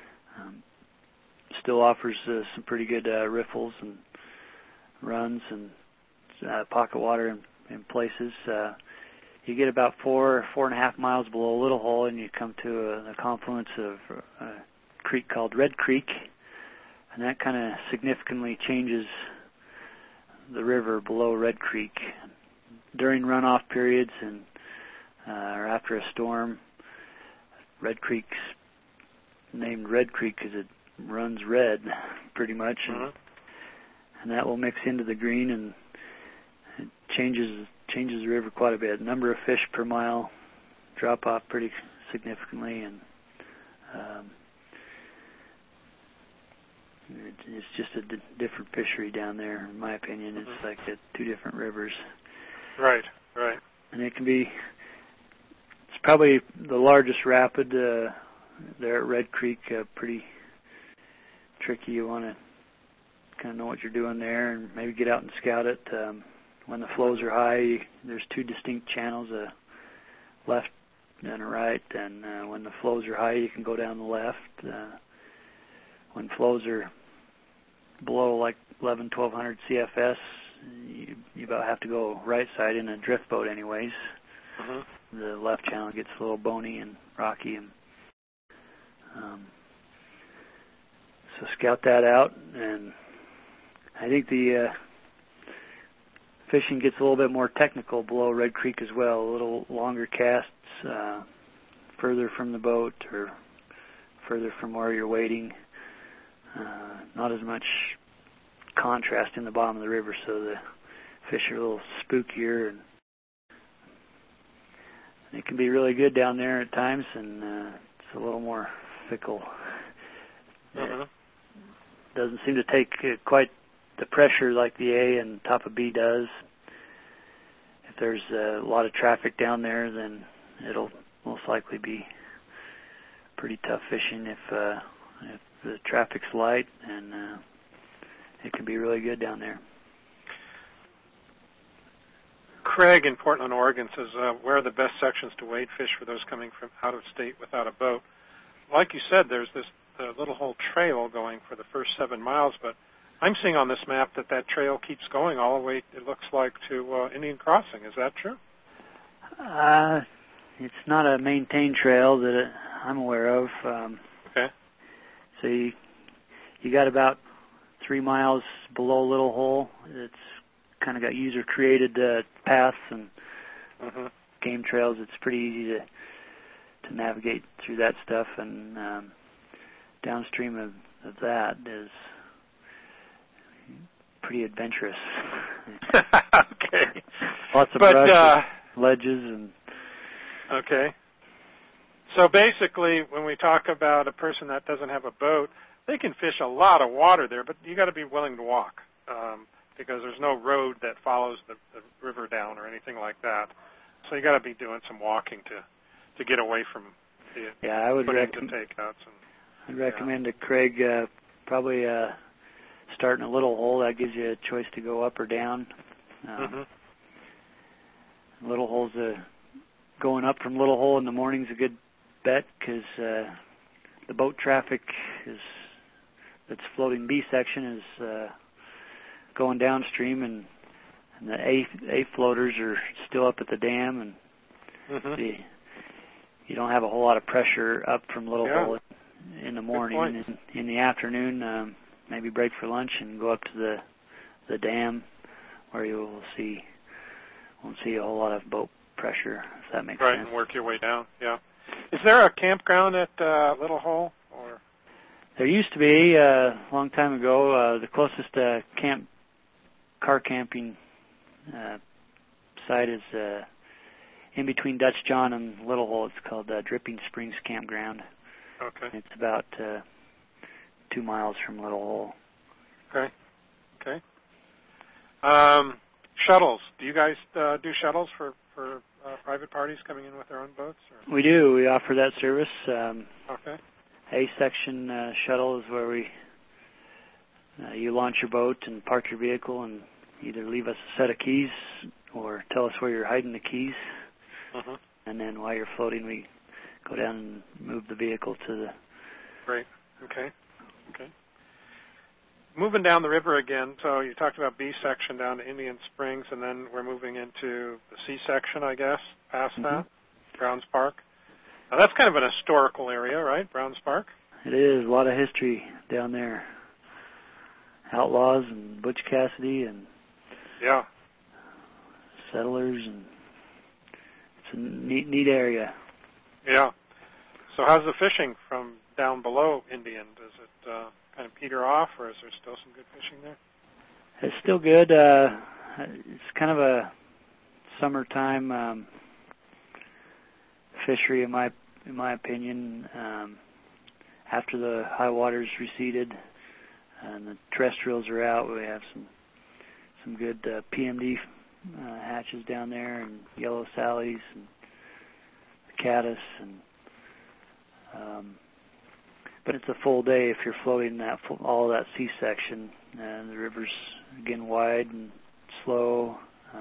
Speaker 2: still offers some pretty good riffles and runs and pocket water in places. You get about 4.5 miles below Little Hole, and you come to a confluence of a creek called Red Creek, and that kind of significantly changes the river below Red Creek. During runoff periods and or after a storm, Red Creek's named Red Creek because it runs red pretty much, and that will mix into the green, and it changes the river quite a bit. Number of fish per mile drop off pretty significantly, and it's just a different fishery down there, in my opinion. It's like two different rivers.
Speaker 1: Right.
Speaker 2: And it can be, it's probably the largest rapid there at Red Creek, pretty tricky. You want to kind of know what you're doing there and maybe get out and scout it. When the flows are high, there's two distinct channels, a left and a right, and when the flows are high, you can go down the left. When flows are below like 1,100 CFS, you about have to go right side in a drift boat anyways. The left channel gets a little bony and rocky, and so scout that out. And I think the fishing gets a little bit more technical below Red Creek as well. A little longer casts, further from the boat or further from where you're waiting. Not as much contrast in the bottom of the river, so the fish are a little spookier, and it can be really good down there at times, and it's a little more fickle. It doesn't seem to take quite the pressure like the A and top of B does. If there's a lot of traffic down there, then it'll most likely be pretty tough fishing. If the traffic's light, and it can be really good down there.
Speaker 1: Craig in Portland, Oregon says, where are the best sections to wade fish for those coming from out of state without a boat? Like you said, there's this Little Hole trail going for the first 7 miles, but I'm seeing on this map that trail keeps going all the way, it looks like, to Indian Crossing. Is that true?
Speaker 2: It's not a maintained trail that I'm aware of.
Speaker 1: Okay.
Speaker 2: So you got about 3 miles below Little Hole. It's kind of got user-created paths and game trails. It's pretty easy to navigate through that stuff, and downstream of that is pretty adventurous.
Speaker 1: Okay.
Speaker 2: Lots of brush, ledges, and...
Speaker 1: Okay. So basically, when we talk about a person that doesn't have a boat, they can fish a lot of water there, but you got to be willing to walk because there's no road that follows the river down or anything like that. So you got to be doing some walking to get away from the
Speaker 2: I would
Speaker 1: takeouts.
Speaker 2: I'd recommend to Craig probably starting a Little Hole. That gives you a choice to go up or down. Little Hole's going up from Little Hole in the morning's a good bet because the boat traffic that's floating B section is going downstream, and the A floaters are still up at the dam, and you don't have a whole lot of pressure up from Little Hole in the morning. And in the afternoon, maybe break for lunch and go up to the dam where you won't see a whole lot of boat pressure, if that makes sense.
Speaker 1: Right, and work your way down, yeah. Is there a campground at Little Hole? Or?
Speaker 2: There used to be a long time ago. The closest car camping campsite is in between Dutch John and Little Hole. It's called Dripping Springs Campground.
Speaker 1: Okay.
Speaker 2: It's about 2 miles from Little Hole.
Speaker 1: Okay. Okay. Shuttles. Do you guys do shuttles for private parties coming in with their own boats? Or?
Speaker 2: We do. We offer that service.
Speaker 1: Okay.
Speaker 2: A-section shuttle is where you launch your boat and park your vehicle and either leave us a set of keys or tell us where you're hiding the keys.
Speaker 1: Uh-huh.
Speaker 2: And then while you're floating, we go down and move the vehicle to the...
Speaker 1: Great. Okay. Okay. Moving down the river again, so you talked about B section down to Indian Springs, and then we're moving into the C section, I guess, past that, Browns Park. Now that's kind of an historical area, right, Browns Park?
Speaker 2: It is. A lot of history down there. Outlaws and Butch Cassidy and
Speaker 1: yeah,
Speaker 2: settlers, and it's a neat area.
Speaker 1: Yeah. So how's the fishing from down below Indian? Does it kind of peter off, or is there still some good fishing there?
Speaker 2: It's still good. It's kind of a summertime fishery, in my opinion. After the high waters receded and the terrestrials are out, we have some good PMD hatches down there, and yellow sallies and caddis, and but it's a full day if you're floating all that C section, and the river's again wide and slow.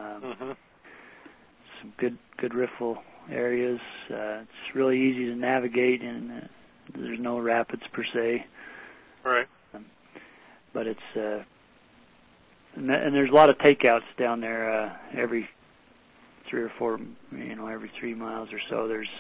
Speaker 2: Some good riffle areas. It's really easy to navigate, and there's no rapids per se.
Speaker 1: Right.
Speaker 2: But it's and there's a lot of takeouts down there. Every 3 or 4, every 3 miles or so, there's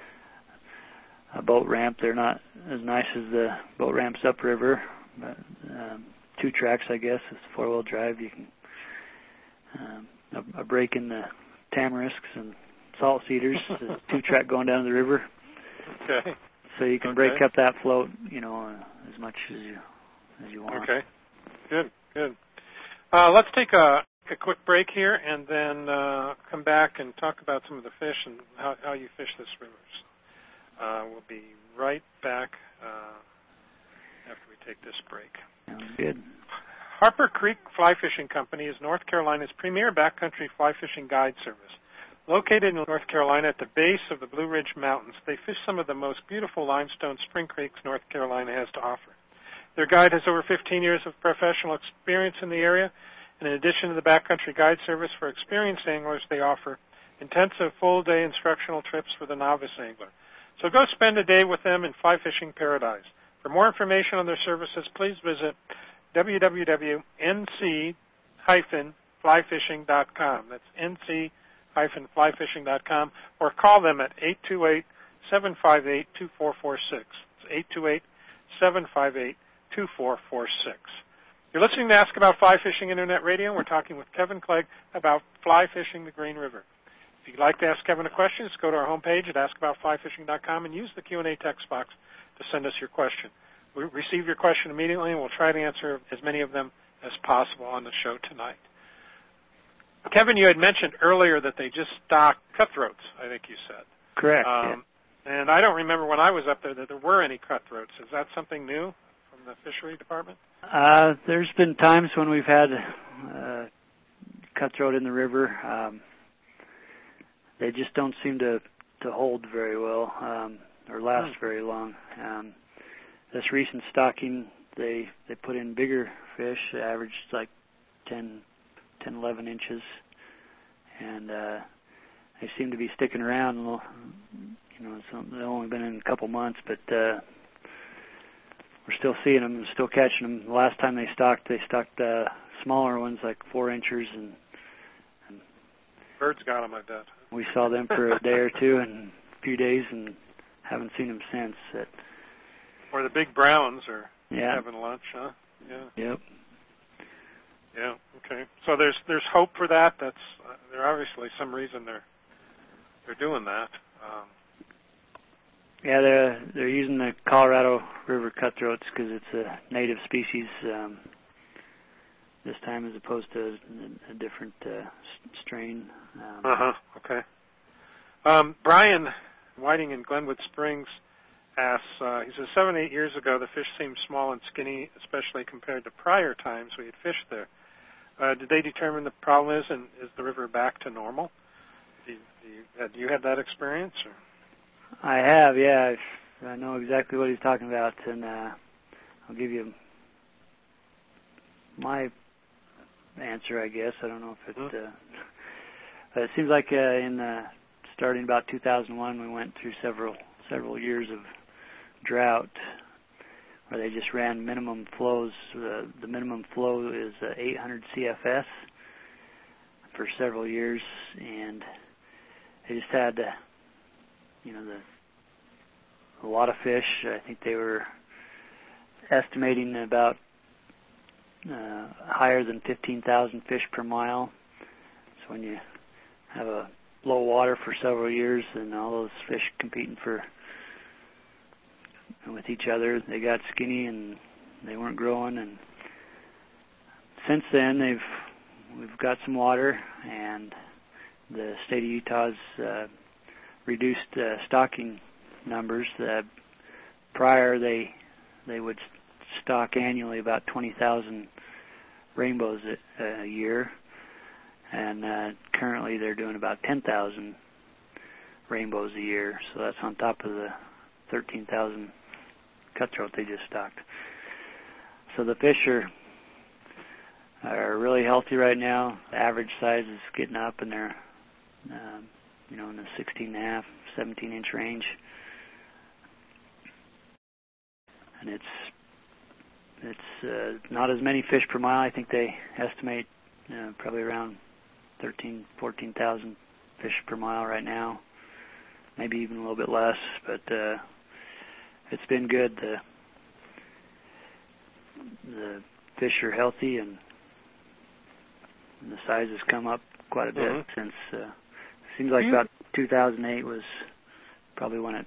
Speaker 2: a boat ramp. They're not as nice as the boat ramps upriver, but 2 tracks, I guess. It's 4-wheel drive. You can a break in the tamarisks and salt cedars. 2-track going down the river.
Speaker 1: Okay.
Speaker 2: So you can break up that float, as much as you want.
Speaker 1: Okay. Good. Let's take a quick break here and then come back and talk about some of the fish and how you fish this river. We'll be right back after we take this break.
Speaker 2: Sounds good.
Speaker 1: Harper Creek Fly Fishing Company is North Carolina's premier backcountry fly fishing guide service. Located in North Carolina at the base of the Blue Ridge Mountains, they fish some of the most beautiful limestone spring creeks North Carolina has to offer. Their guide has over 15 years of professional experience in the area, and in addition to the backcountry guide service for experienced anglers, they offer intensive full-day instructional trips for the novice angler. So go spend a day with them in fly fishing paradise. For more information on their services, please visit www.nc-flyfishing.com. That's nc-flyfishing.com, or call them at 828-758-2446. It's 828-758-2446. You're listening to Ask About Fly Fishing Internet Radio, and we're talking with Kevin Clegg about fly fishing the Green River. If you'd like to ask Kevin a question, just go to our homepage at askaboutflyfishing.com and use the Q&A text box to send us your question. We receive your question immediately, and we'll try to answer as many of them as possible on the show tonight. Kevin, you had mentioned earlier that they just stocked cutthroats, I think you said.
Speaker 2: Correct. Yeah.
Speaker 1: And I don't remember when I was up there that there were any cutthroats. Is that something new from the fishery department?
Speaker 2: There's been times when we've had cutthroat in the river. They just don't seem to hold very well or last very long. This recent stocking, they put in bigger fish, averaged like 10, 11 inches, and they seem to be sticking around. They've only been in a couple months, but we're still seeing them, still catching them. The last time they stocked smaller ones, like 4 inches, and
Speaker 1: birds got them, I bet.
Speaker 2: We saw them for a day or two and a few days, and haven't seen them since.
Speaker 1: Or the big browns are having lunch, huh? Yeah.
Speaker 2: Yep.
Speaker 1: Yeah. Okay. So there's hope for that. There's obviously some reason they're doing that.
Speaker 2: Yeah, they're using the Colorado River cutthroats because it's a native species. this time as opposed to a different strain.
Speaker 1: Okay. Brian Whiting in Glenwood Springs asks, he says, 7-8 years ago, the fish seemed small and skinny, especially compared to prior times we had fished there. Did they determine the problem is, and is the river back to normal? Do you have that experience? Or?
Speaker 2: I have, yeah. I know exactly what he's talking about, and I'll give you my answer, I guess. I don't know if it seems like starting about 2001, we went through several years of drought where they just ran minimum flows. The minimum flow is 800 CFS for several years, and they just had, a lot of fish. I think they were estimating about higher than 15,000 fish per mile. So when you have a low water for several years and all those fish competing with each other, they got skinny and they weren't growing. And since then, we've got some water, and the state of Utah's reduced stocking numbers. Prior, they would stock annually about 20,000 rainbows a year, and currently they're doing about 10,000 rainbows a year. So that's on top of the 13,000 cutthroat they just stocked. So the fish are really healthy right now. The average size is getting up, and they're in the 16.5, 17-inch range. And it's not as many fish per mile. I think they estimate probably around 14,000 fish per mile right now, maybe even a little bit less. But it's been good. The fish are healthy, and the size has come up quite a bit since. Seems like about 2008 was probably when it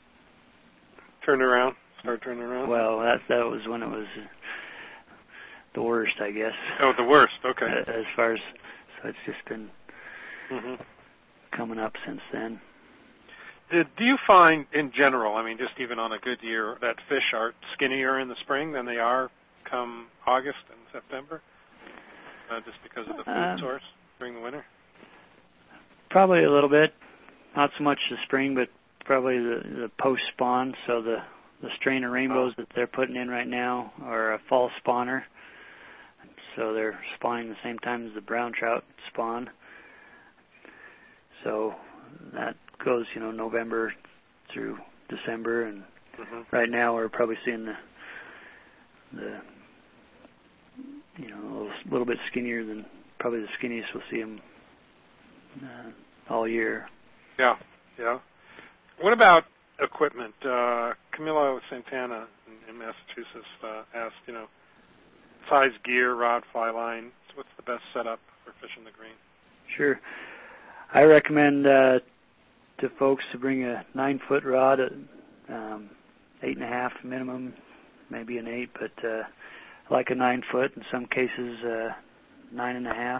Speaker 1: started turning around.
Speaker 2: Well, that was when it was the worst, I guess.
Speaker 1: Oh, the worst. Okay.
Speaker 2: As far as, so it's just been coming up since then.
Speaker 1: Do you find, in general, just even on a good year, that fish are skinnier in the spring than they are come August and September, just because of the food source during the winter?
Speaker 2: Probably a little bit. Not so much the spring, but probably the post-spawn. So the strain of rainbows that they're putting in right now are a fall spawner. So they're spawning the same time as the brown trout spawn. So that goes, November through December, and right now we're probably seeing the a little bit skinnier than probably the skinniest we'll see them all year.
Speaker 1: Yeah. What about equipment? Camilo Santana in Massachusetts asked, size gear, rod, fly line. What's the best setup for fishing the green?
Speaker 2: Sure. I recommend to folks to bring a 9-foot rod at 8.5 minimum, maybe an 8, but like a 9-foot, in some cases 9.5.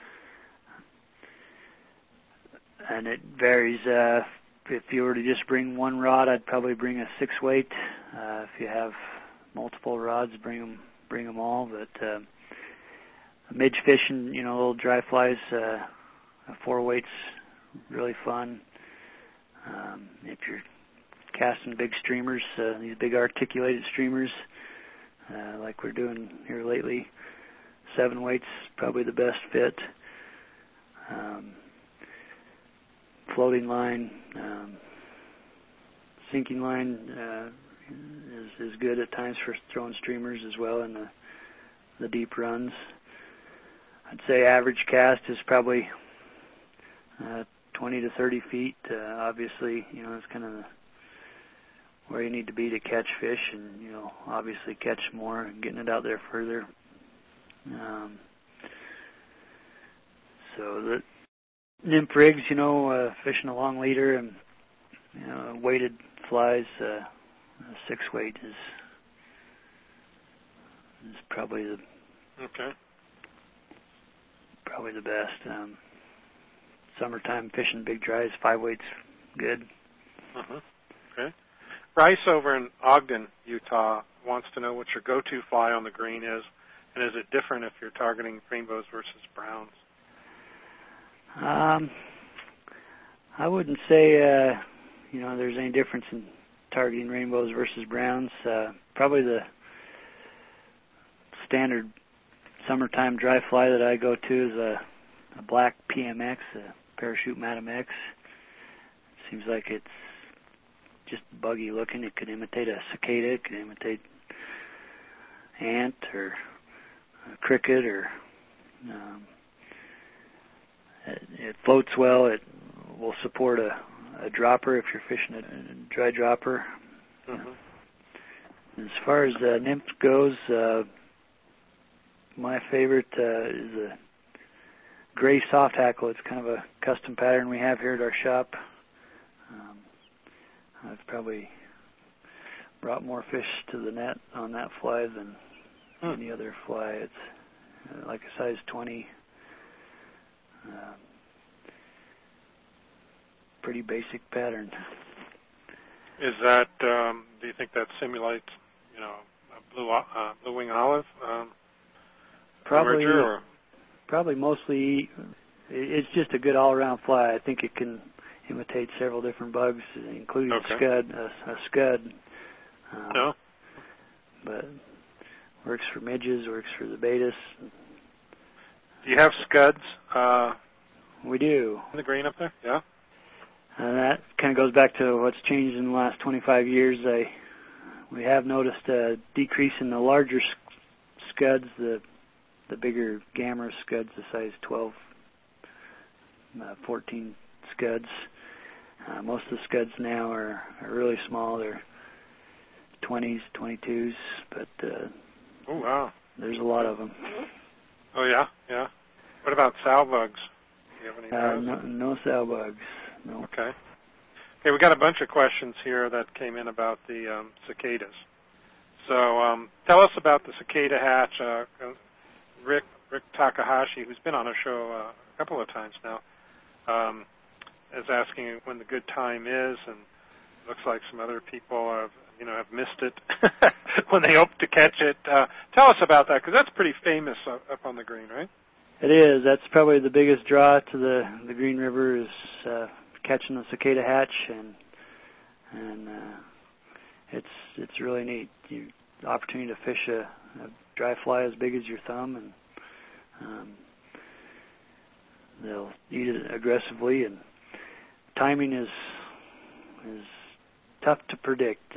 Speaker 2: And it varies. If you were to just bring one rod, I'd probably bring a 6-weight. If you have multiple rods, bring them all. But midge fishing, little dry flies, a 4-weight's really fun. If you're casting big streamers, these big articulated streamers, like we're doing here lately, 7-weight's probably the best fit. Floating line, sinking line is good at times for throwing streamers as well in the deep runs. I'd say average cast is probably 20 to 30 feet. Obviously, it's kind of where you need to be to catch fish, and obviously catch more and getting it out there further. So the nymph rigs, fishing a long leader and weighted flies, a 6-weight is probably the probably the best. Summertime fishing big dries, 5-weight's good.
Speaker 1: Okay. Bryce over in Ogden, Utah, wants to know what your go-to fly on the green is, and is it different if you're targeting rainbows versus browns?
Speaker 2: I wouldn't say there's any difference in targeting rainbows versus browns. Probably the standard summertime dry fly that I go to is a black PMX, a Parachute Madam X. Seems like it's just buggy looking. It could imitate a cicada, it could imitate ant or a cricket, or it floats well. It will support a dropper if you're fishing a dry dropper. As far as nymph goes, my favorite is a gray soft hackle. It's kind of a custom pattern we have here at our shop. I've probably brought more fish to the net on that fly than any other fly. It's like a size 20. Pretty basic pattern.
Speaker 1: Is that, do you think that simulates, a blue wing olive?
Speaker 2: Probably,
Speaker 1: merger, or?
Speaker 2: Probably mostly, it's just a good all-around fly. I think it can imitate several different bugs, including a scud.
Speaker 1: No.
Speaker 2: But works for midges, works for the Baetis.
Speaker 1: Do you have scuds?
Speaker 2: We do.
Speaker 1: In the green up there? Yeah.
Speaker 2: And that kind of goes back to what's changed in the last 25 years. We have noticed a decrease in the larger scuds, the bigger Gamma scuds, the size 12, 14 scuds. Most of the scuds now are really small. They're 20s, 22s, but
Speaker 1: oh wow,
Speaker 2: there's a lot of them.
Speaker 1: Oh yeah, yeah. What about sow bugs? Do you have any of those?
Speaker 2: No sow bugs. No.
Speaker 1: Okay. Okay, we got a bunch of questions here that came in about the cicadas. So tell us about the cicada hatch. Rick Takahashi, who's been on our show a couple of times now, is asking when the good time is, and looks like some other people have missed it when they hope to catch it. Tell us about that, because that's pretty famous up on the green, right?
Speaker 2: It is. That's probably the biggest draw to the Green River is catching the cicada hatch, and it's really neat. The opportunity to fish a dry fly as big as your thumb, and they'll eat it aggressively. And timing is tough to predict.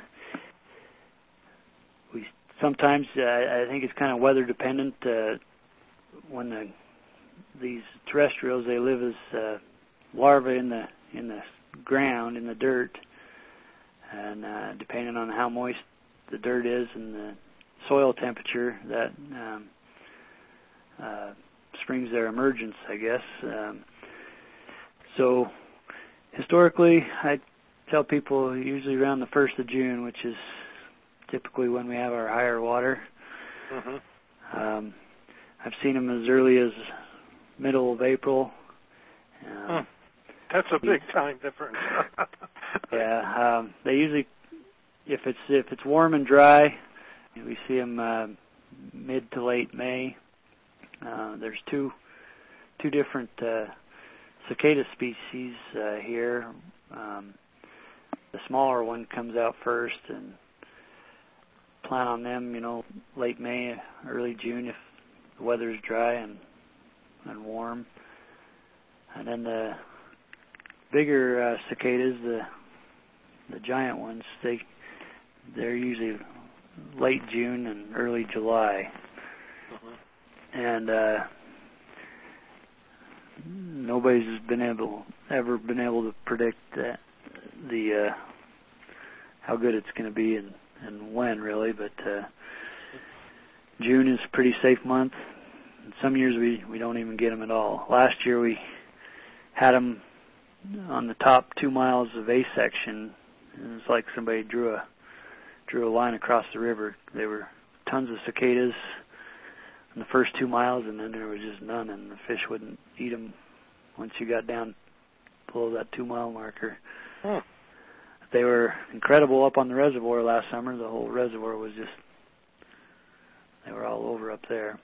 Speaker 2: We sometimes I think it's kind of weather dependent. When these terrestrials, they live as larvae in the ground, in the dirt, and depending on how moist the dirt is and the soil temperature, that springs their emergence, I guess. So historically, I tell people usually around the 1st of June, which is typically when we have our higher water. I've seen them as early as middle of April.
Speaker 1: That's a big time difference.
Speaker 2: Yeah, they usually, if it's warm and dry, we see them mid to late May. There's two different cicada species here. The smaller one comes out first, and plan on them, late May, early June if the weather's dry and warm. And then the bigger cicadas, the giant ones, they're usually late June and early July. And nobody's ever been able to predict how good it's going to be and when, really. But June is a pretty safe month. Some years we don't even get them at all. Last year we had them on the top 2 miles of A section, and it was like somebody drew a line across the river. There were tons of cicadas in the first 2 miles, and then there was just none, and the fish wouldn't eat them once you got down below that 2-mile marker.
Speaker 1: Hmm.
Speaker 2: They were incredible up on the reservoir last summer. The whole reservoir was just, they were all over up there.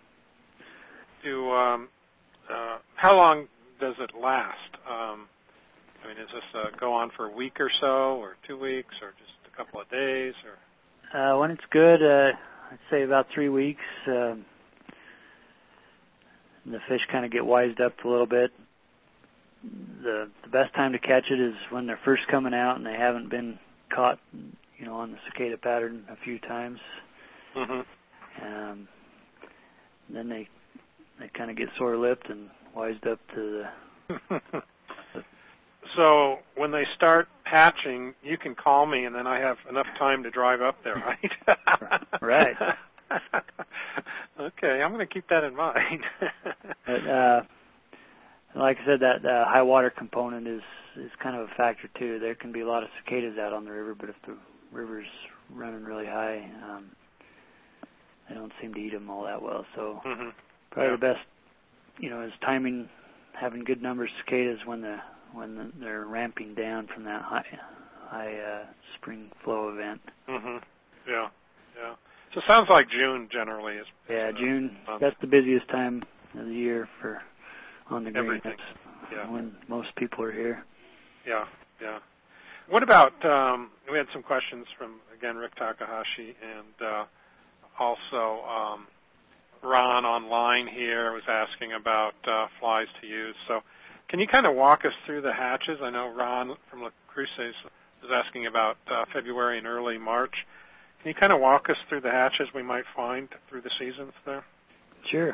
Speaker 1: How long does it last? Does this go on for a week or so, or 2 weeks, or just a couple of days? Or
Speaker 2: When it's good, I'd say about 3 weeks. The fish kind of get wised up a little bit. The best time to catch it is when they're first coming out and they haven't been caught, on the cicada pattern a few times.
Speaker 1: Mm-hmm.
Speaker 2: Then they kind of get sore-lipped and wised up to the...
Speaker 1: So when they start hatching, you can call me, and then I have enough time to drive up there, right?
Speaker 2: Right.
Speaker 1: Okay, I'm going to keep that in mind.
Speaker 2: But, like I said, that high water component is kind of a factor too. There can be a lot of cicadas out on the river, but if the river's running really high, they don't seem to eat them all that well. So probably the best, is timing, having good numbers of cicadas when they're ramping down from that high spring flow event.
Speaker 1: Mm-hmm. Yeah. So it sounds like June generally is.
Speaker 2: June. That's the busiest time of the year on the green.
Speaker 1: Everything.
Speaker 2: That's when most people are here.
Speaker 1: Yeah. What about, we had some questions from, again, Rick Takahashi, and also Ron online here was asking about flies to use. So can you kind of walk us through the hatches? I know Ron from La Cruces was asking about February and early March. Can you kind of walk us through the hatches we might find through the seasons there?
Speaker 2: Sure.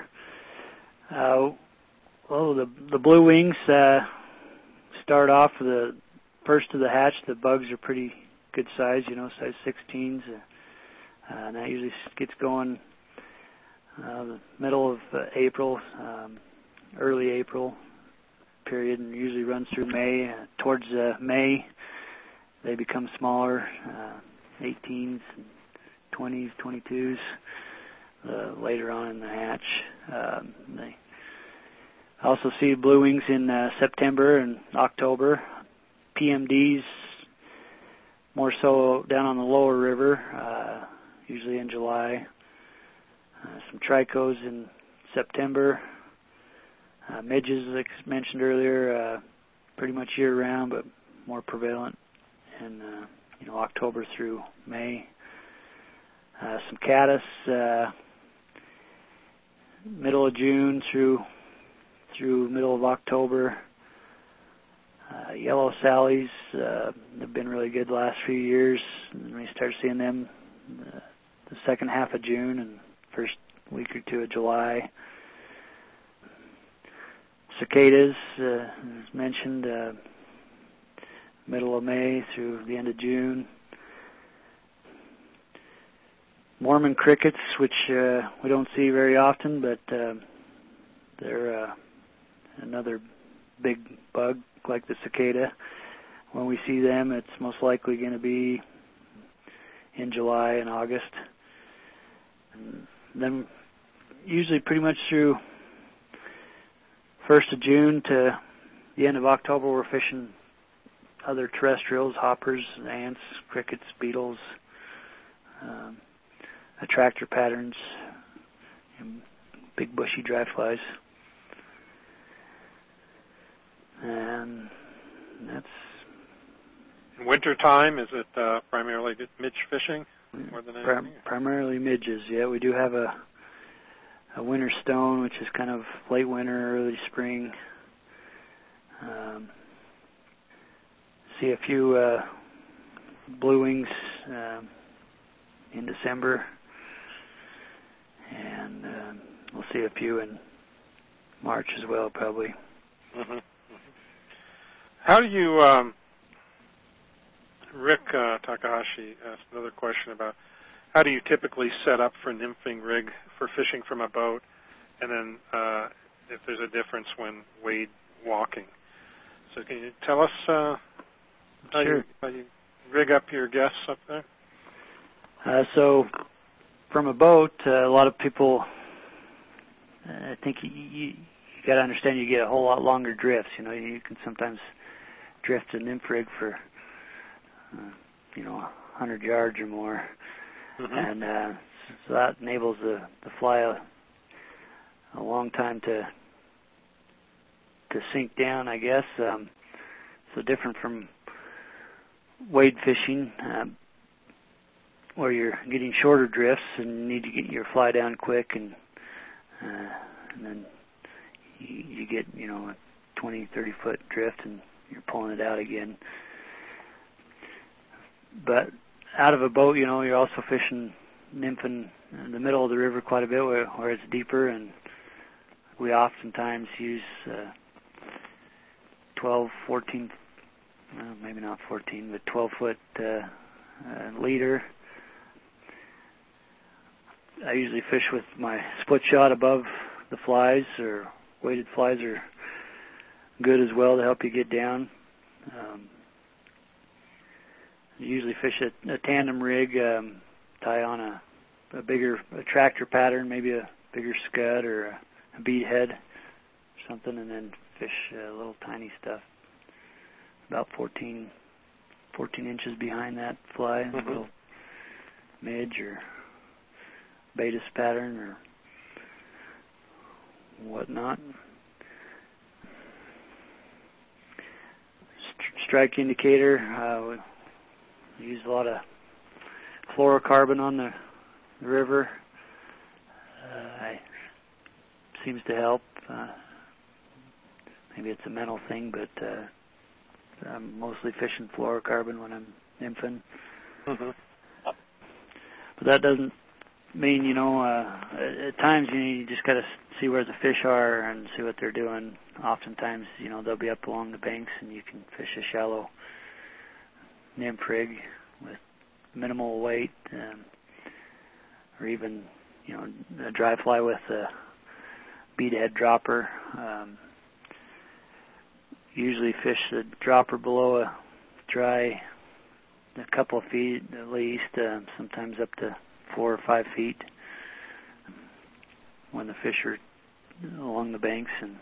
Speaker 2: The blue wings start off with the first of the hatch. The bugs are pretty good size, size 16s. And that usually gets going the middle of April, early April period, and usually runs through May. Towards May, they become smaller, 18s, 20s, 22s, later on in the hatch. They also see blue wings in September and October. PMDs more so down on the lower river, usually in July. Some tricos in September. Midges, like mentioned earlier, pretty much year-round, but more prevalent in October through May. Some caddis, middle of June through middle of October. Yellow sallies have been really good the last few years, and we start seeing them the second half of June and first week or two of July. Cicadas, as mentioned, middle of May through the end of June. Mormon crickets, which we don't see very often, but they're another big bug like the cicada. When we see them, it's most likely going to be in July and August. And then usually pretty much through 1st of June to the end of October, we're fishing other terrestrials, hoppers, ants, crickets, beetles, attractor patterns, and big bushy dry flies. And that's...
Speaker 1: In winter time, is it primarily midge fishing more than anything?
Speaker 2: Primarily midges, yeah. We do have a winter stone, which is kind of late winter, early spring. See a few blue wings in December, and we'll see a few in March as well, probably.
Speaker 1: Mm-hmm. How do you, Rick Takahashi asked another question about how do you typically set up for nymphing rig for fishing from a boat, and then if there's a difference when wade walking. So can you tell us how you rig up your guests up there?
Speaker 2: So from a boat, a lot of people I think you got to understand you get a whole lot longer drifts. You know, you can sometimes drift a nymph rig for 100 yards or more, and so that enables the fly a long time to sink down, I guess. So different from wade fishing, where you're getting shorter drifts and need to get your fly down quick, and then you get a 20, 30 foot drift and you're pulling it out again. But out of a boat, you're also fishing nymphing in the middle of the river quite a bit where it's deeper, and we oftentimes use 12, 14, well, maybe not 14, but 12 foot leader. I usually fish with my split shot above the flies, or weighted flies are good as well to help you get down. Usually fish a tandem rig, tie on a bigger tractor pattern, maybe a bigger scud or a bead head or something, and then fish little tiny stuff about 14 inches behind that fly, a little midge or Baetis pattern or whatnot. Strike indicator, we use a lot of fluorocarbon on the river. Seems to help. Maybe it's a mental thing, but I'm mostly fishing fluorocarbon when I'm nymphing. But that doesn't mean, at times you just got to see where the fish are and see what they're doing. Oftentimes, they'll be up along the banks, and you can fish a shallow nymph rig with minimal weight, or even, a dry fly with a bead head dropper. Usually fish the dropper below a dry a couple of feet at least, sometimes up to 4 or 5 feet when the fish are along the banks. And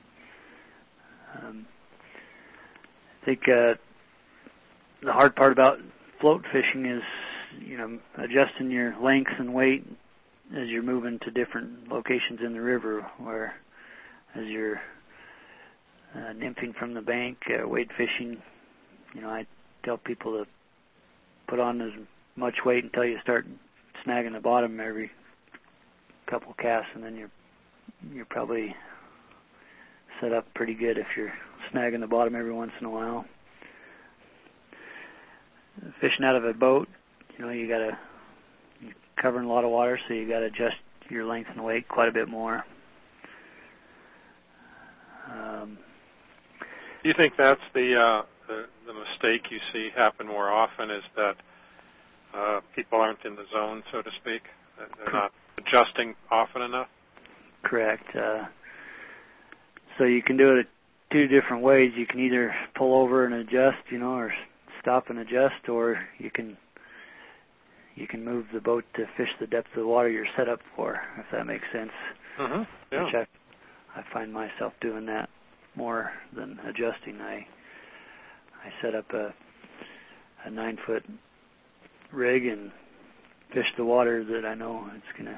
Speaker 2: I think the hard part about float fishing is, adjusting your length and weight as you're moving to different locations in the river, where as you're nymphing from the bank, wade fishing, I tell people to put on as much weight until you start snagging the bottom every couple casts, and then you're probably set up pretty good if you're snagging the bottom every once in a while. Fishing out of a boat, you're covering a lot of water, so you got to adjust your length and weight quite a bit more.
Speaker 1: Do you think that's the mistake you see happen more often, is that people aren't in the zone, so to speak? They're not adjusting often enough? Correct.
Speaker 2: So you can do it 2 different ways. You can either pull over and adjust, or stop and adjust, or you can move the boat to fish the depth of the water you're set up for, if that makes sense.
Speaker 1: Yeah.
Speaker 2: Which I find myself doing that more than adjusting. I set up a 9-foot rig and fish the water that I know it's going to,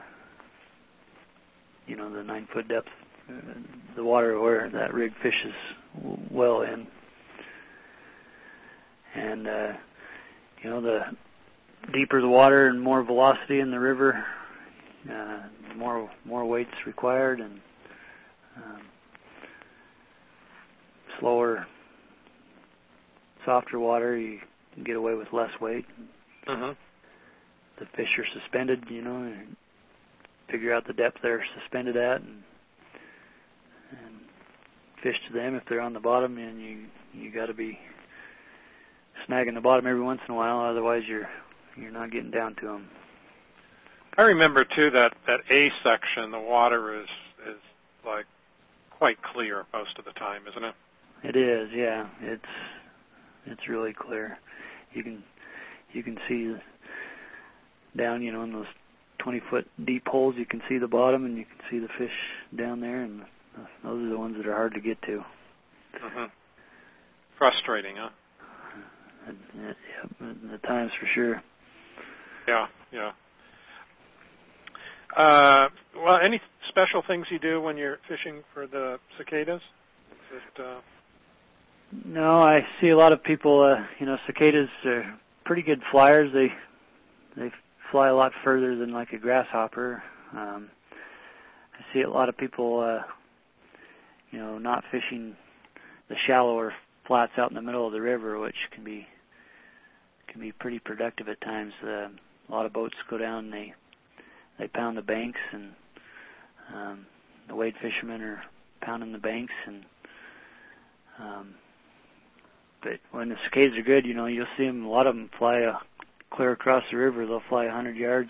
Speaker 2: the 9-foot depth, the water where that rig fishes well in. And, the deeper the water and more velocity in the river, more weight's required, and slower, softer water, you can get away with less weight. The fish are suspended, and figure out the depth they're suspended at, and fish to them if they're on the bottom, and you got to be snagging the bottom every once in a while, otherwise you're not getting down to them.
Speaker 1: I remember too that A section, the water is like quite clear most of the time, isn't it?
Speaker 2: It is, yeah. It's really clear. You can see down, in those 20-foot deep holes. You can see the bottom, and you can see the fish down there, and those are the ones that are hard to get to.
Speaker 1: Mm-hmm. Frustrating, huh?
Speaker 2: Yeah, at times for sure.
Speaker 1: Yeah. Well, any special things you do when you're fishing for the cicadas?
Speaker 2: No, I see a lot of people. Cicadas are pretty good flyers. They fly a lot further than like a grasshopper. I see a lot of people, not fishing the shallower flats out in the middle of the river, which can be pretty productive at times. A lot of boats go down, and they pound the banks, and the wade fishermen are pounding the banks, and but when the cicadas are good, you'll see them. A lot of them fly clear across the river. They'll fly 100 yards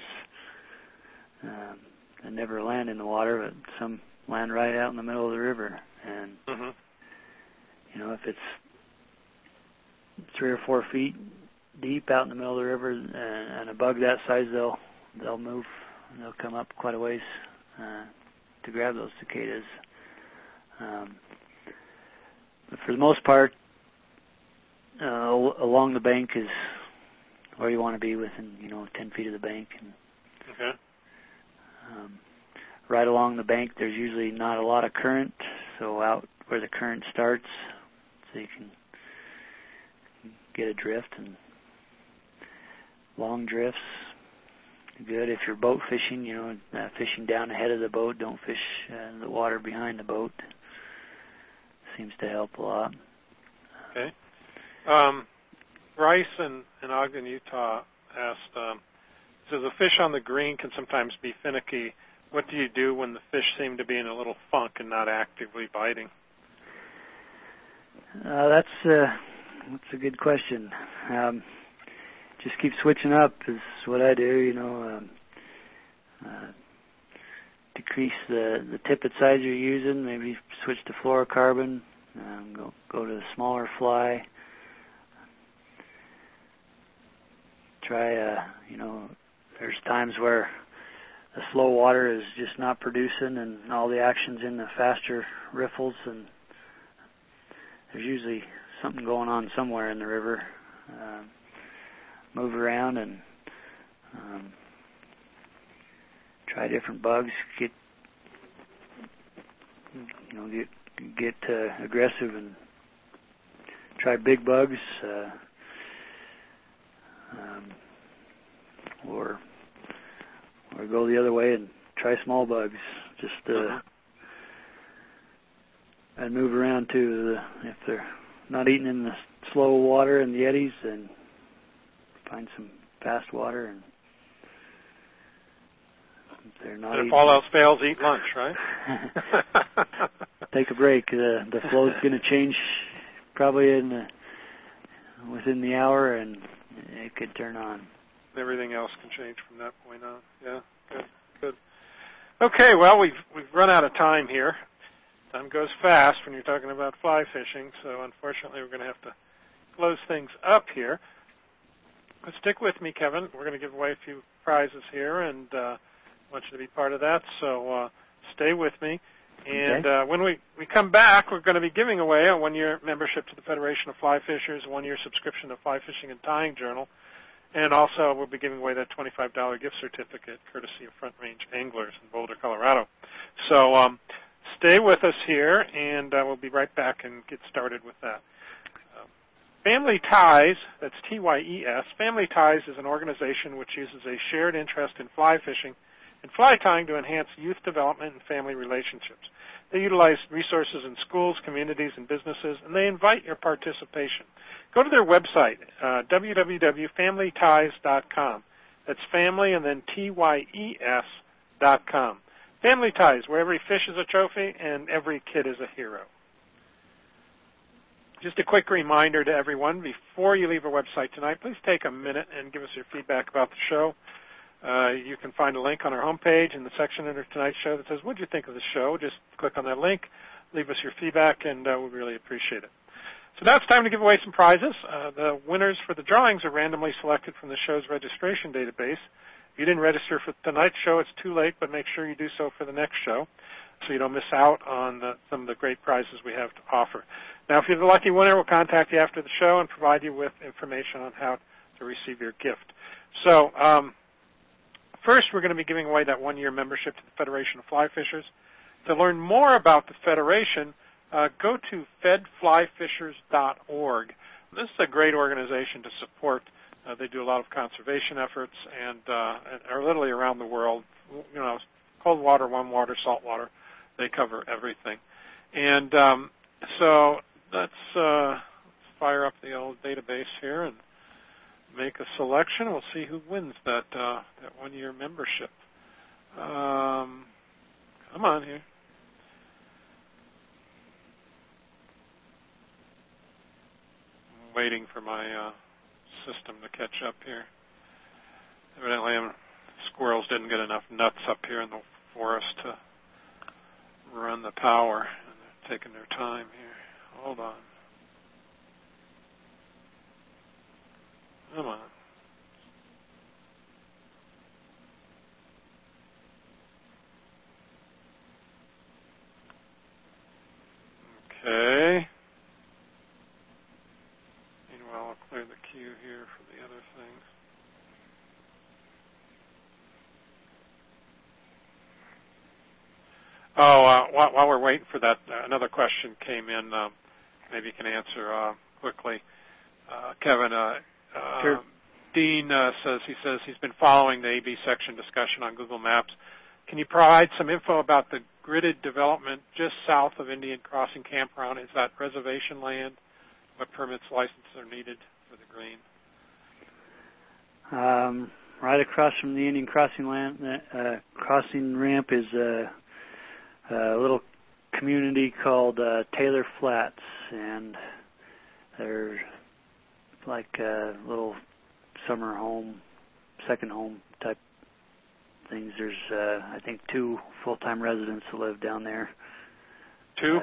Speaker 2: and never land in the water, but some land right out in the middle of the river. And if it's 3 or 4 feet deep out in the middle of the river, and a bug that size, they'll move. And they'll come up quite a ways to grab those cicadas. But for the most part, along the bank is where you want to be, within 10 feet of the bank. And,
Speaker 1: okay.
Speaker 2: Right along the bank, there's usually not a lot of current, so out where the current starts, so you can get a drift, and long drifts. Good if you're boat fishing, fishing down ahead of the boat. Don't fish the water behind the boat. Seems to help a lot.
Speaker 1: Okay. Bryce in Ogden, Utah asked, says a fish on the green can sometimes be finicky. What do you do when the fish seem to be in a little funk and not actively biting?
Speaker 2: That's a good question. Just keep switching up is what I do. Decrease the tippet size you're using. Maybe switch to fluorocarbon. Go to a smaller fly. Try, there's times where the slow water is just not producing, and all the action's in the faster riffles, and there's usually something going on somewhere in the river. Move around and try different bugs. Get aggressive and try big bugs, or go the other way and try small bugs. Just and move around too. If they're not eating in the slow water and the eddies, then find some fast water, and if they're not.
Speaker 1: And if all else fails, eat lunch, right?
Speaker 2: Take a break. The flow's going to change probably within the hour, and it could turn on.
Speaker 1: Everything else can change from that point on. Yeah, good. Okay, well, we've run out of time here. Time goes fast when you're talking about fly fishing, so unfortunately we're going to have to close things up here. But stick with me, Kevin. We're going to give away a few prizes here, and I want you to be part of that, so stay with me. And
Speaker 2: okay.
Speaker 1: When we come back, we're going to be giving away a 1-year membership to the Federation of Fly Fishers, a 1-year subscription to Fly Fishing and Tying Journal, and also we'll be giving away that $25 gift certificate courtesy of Front Range Anglers in Boulder, Colorado. So stay with us here, and we'll be right back and get started with that. Family Ties, that's T-Y-E-S, Family Ties is an organization which uses a shared interest in fly fishing and fly tying to enhance youth development and family relationships. They utilize resources in schools, communities, and businesses, and they invite your participation. Go to their website, www.familyties.com. That's family and then T-Y-E-S.com. Family Ties, where every fish is a trophy and every kid is a hero. Just a quick reminder to everyone, before you leave our website tonight, please take a minute and give us your feedback about the show. You can find a link on our homepage in the section under tonight's show that says, what did you think of the show? Just click on that link, leave us your feedback, and we'd really appreciate it. So now it's time to give away some prizes. The winners for the drawings are randomly selected from the show's registration database, If you didn't register for tonight's show, it's too late, but make sure you do so for the next show so you don't miss out on some of the great prizes we have to offer. Now, if you're the lucky winner, we'll contact you after the show and provide you with information on how to receive your gift. So first, we're going to be giving away that one-year membership to the Federation of Fly Fishers. To learn more about the Federation, go to fedflyfishers.org. This is a great organization to support. They do a lot of conservation efforts and are literally around the world. You know, cold water, warm water, salt water. They cover everything. And so let's fire up the old database here and make a selection. We'll see who wins that one-year membership. Come on here. I'm waiting for my system to catch up here. Evidently, squirrels didn't get enough nuts up here in the forest to run the power, and they're taking their time here. Hold on. Come on. Okay. Meanwhile, I'll clear the queue here for the other things. While we're waiting for that, another question came in. Maybe you can answer quickly. Kevin,
Speaker 2: Sure.
Speaker 1: Dean says he's been following the AB section discussion on Google Maps. Can you provide some info about the gridded development just south of Indian Crossing Campground? Is that reservation land? What permits, licenses are needed for the green?
Speaker 2: Right across from the Indian Crossing crossing ramp is a little community called Taylor Flats, and they're like a little summer home, second home type things. There's, I think, 2 full-time residents that live down there.
Speaker 1: 2?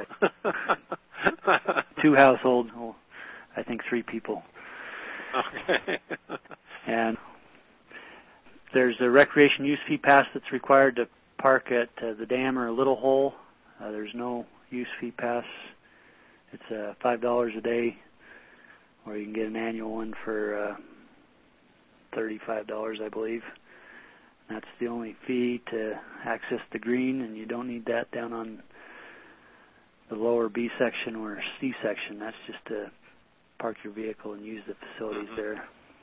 Speaker 2: 2 households. Well, I think 3 people.
Speaker 1: Okay.
Speaker 2: And there's a recreation use fee pass that's required to park at the dam or a little hole. There's no use fee pass. It's $5 a day, or you can get an annual one for $35, I believe. That's the only fee to access the green, and you don't need that down on the lower B section or C section. That's just to park your vehicle and use the facilities there.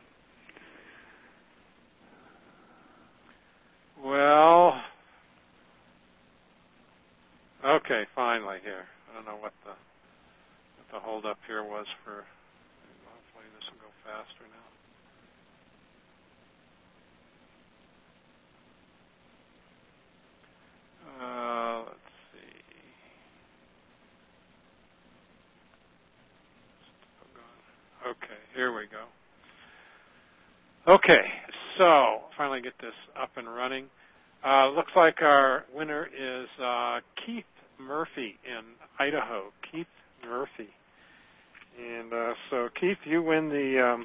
Speaker 1: Well, okay, finally here. I don't know what the hold-up here was for. Hopefully this will go faster now. Let's see. Okay, here we go. Okay, so finally get this up and running. Looks like our winner is Keith Murphy in Idaho. Keith Murphy. And so, Keith, you win the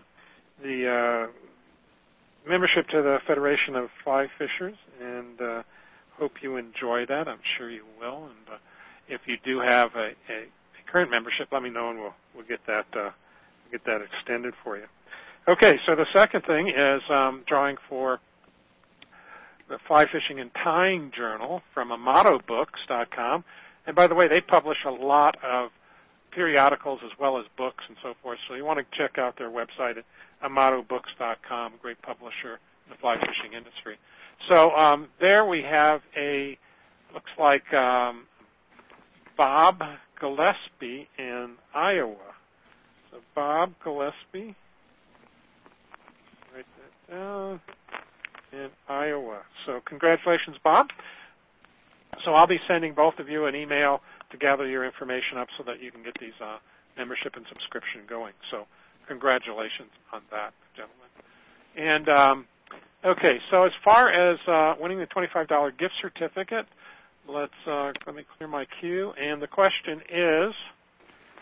Speaker 1: membership to the Federation of Fly Fishers, and hope you enjoy that. I'm sure you will. And if you do have a current membership, let me know, and we'll get that extended for you. Okay, so the second thing is drawing for the Fly Fishing and Tying Journal from AmatoBooks.com. And by the way, they publish a lot of periodicals as well as books and so forth. So you want to check out their website at AmatoBooks.com, a great publisher in the fly fishing industry. So there we have looks like Bob Gillespie in Iowa. So Bob Gillespie, write that down, in Iowa. So congratulations, Bob. So I'll be sending both of you an email to gather your information up so that you can get these membership and subscription going. So congratulations on that, gentlemen. And okay, so as far as winning the $25 gift certificate, let me clear my queue. And the question is,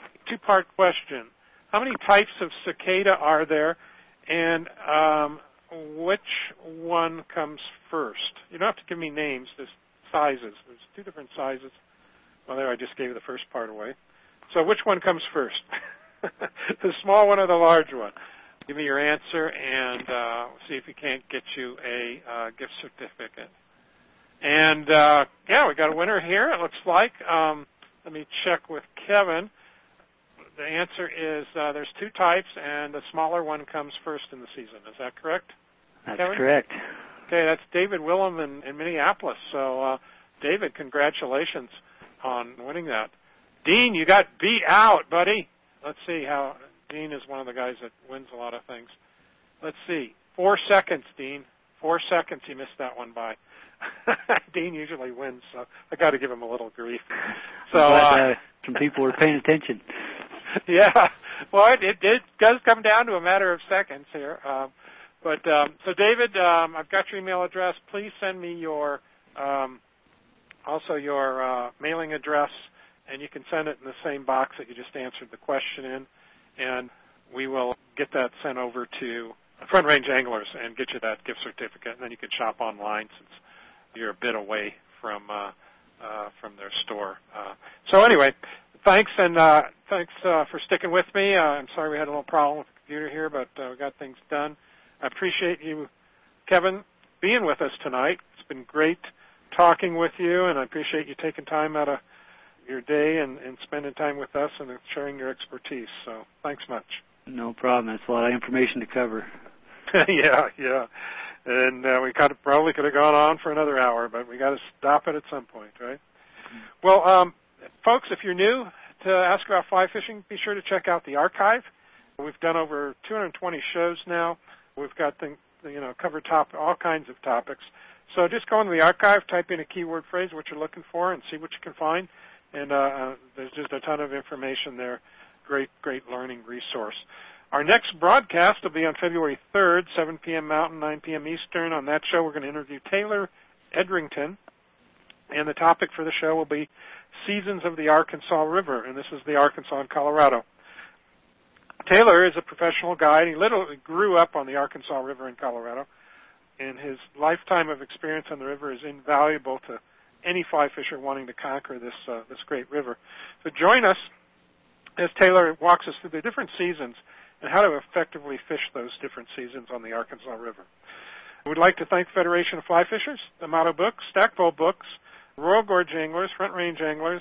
Speaker 1: two-part question. How many types of cicada are there? And which one comes first. You don't have to give me names, there's sizes. There's two different sizes. Well, there, I just gave the first part away. So which one comes first? The small one or the large one? Give me your answer, and we'll see if we can't get you a gift certificate. And, yeah, we got a winner here, it looks like. Let me check with Kevin. The answer is there's two types, and the smaller one comes first in the season. Is that correct,
Speaker 2: That's
Speaker 1: Kevin?
Speaker 2: correct.
Speaker 1: Okay, that's David Willem in Minneapolis. So, David, congratulations on winning that. Dean, you got beat out, buddy. Let's see how Dean is one of the guys that wins a lot of things. Let's see. 4 seconds, Dean. 4 seconds you missed that one by. Dean usually wins, so I got to give him a little grief. So
Speaker 2: some people were paying attention.
Speaker 1: Yeah. Well, it does come down to a matter of seconds here. So David, I've got your email address. Please send me your also your mailing address, and you can send it in the same box that you just answered the question in, and we will get that sent over to Front Range Anglers and get you that gift certificate, and then you can shop online since you're a bit away from their store. So anyway, thanks, and thanks for sticking with me. I'm sorry we had a little problem with the computer here, but we got things done. I appreciate you, Kevin, being with us tonight. It's been great talking with you, and I appreciate you taking time out of your day and spending time with us and sharing your expertise. So thanks much.
Speaker 2: No problem. That's a lot of information to cover.
Speaker 1: Yeah. And we probably could have gone on for another hour, but we got to stop it at some point, right? Well, folks, if you're new to Ask About Fly Fishing, be sure to check out the archive. We've done over 220 shows now. We've got covered all kinds of topics. So just go into the archive, type in a keyword phrase, what you're looking for, and see what you can find. And there's just a ton of information there. Great learning resource. Our next broadcast will be on February 3rd, 7 p.m. Mountain, 9 p.m. Eastern. On that show, we're going to interview Taylor Edrington, and the topic for the show will be Seasons of the Arkansas River, and this is the Arkansas and Colorado. Taylor is a professional guide. He literally grew up on the Arkansas River in Colorado, and his lifetime of experience on the river is invaluable to any fly fisher wanting to conquer this great river. So join us as Taylor walks us through the different seasons and how to effectively fish those different seasons on the Arkansas River. We'd like to thank Federation of Fly Fishers, Amato Books, Stackpole Books, Royal Gorge Anglers, Front Range Anglers,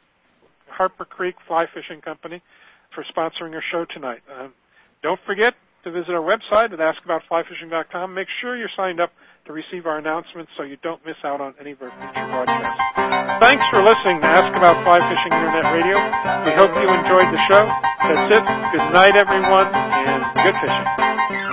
Speaker 1: Harper Creek Fly Fishing Company for sponsoring our show tonight. Don't forget to visit our website at askaboutflyfishing.com. Make sure you're signed up to receive our announcements so you don't miss out on any of our future broadcasts. Thanks for listening to Ask About Fly Fishing Internet Radio. We hope you enjoyed the show. That's it. Good night, everyone, and good fishing.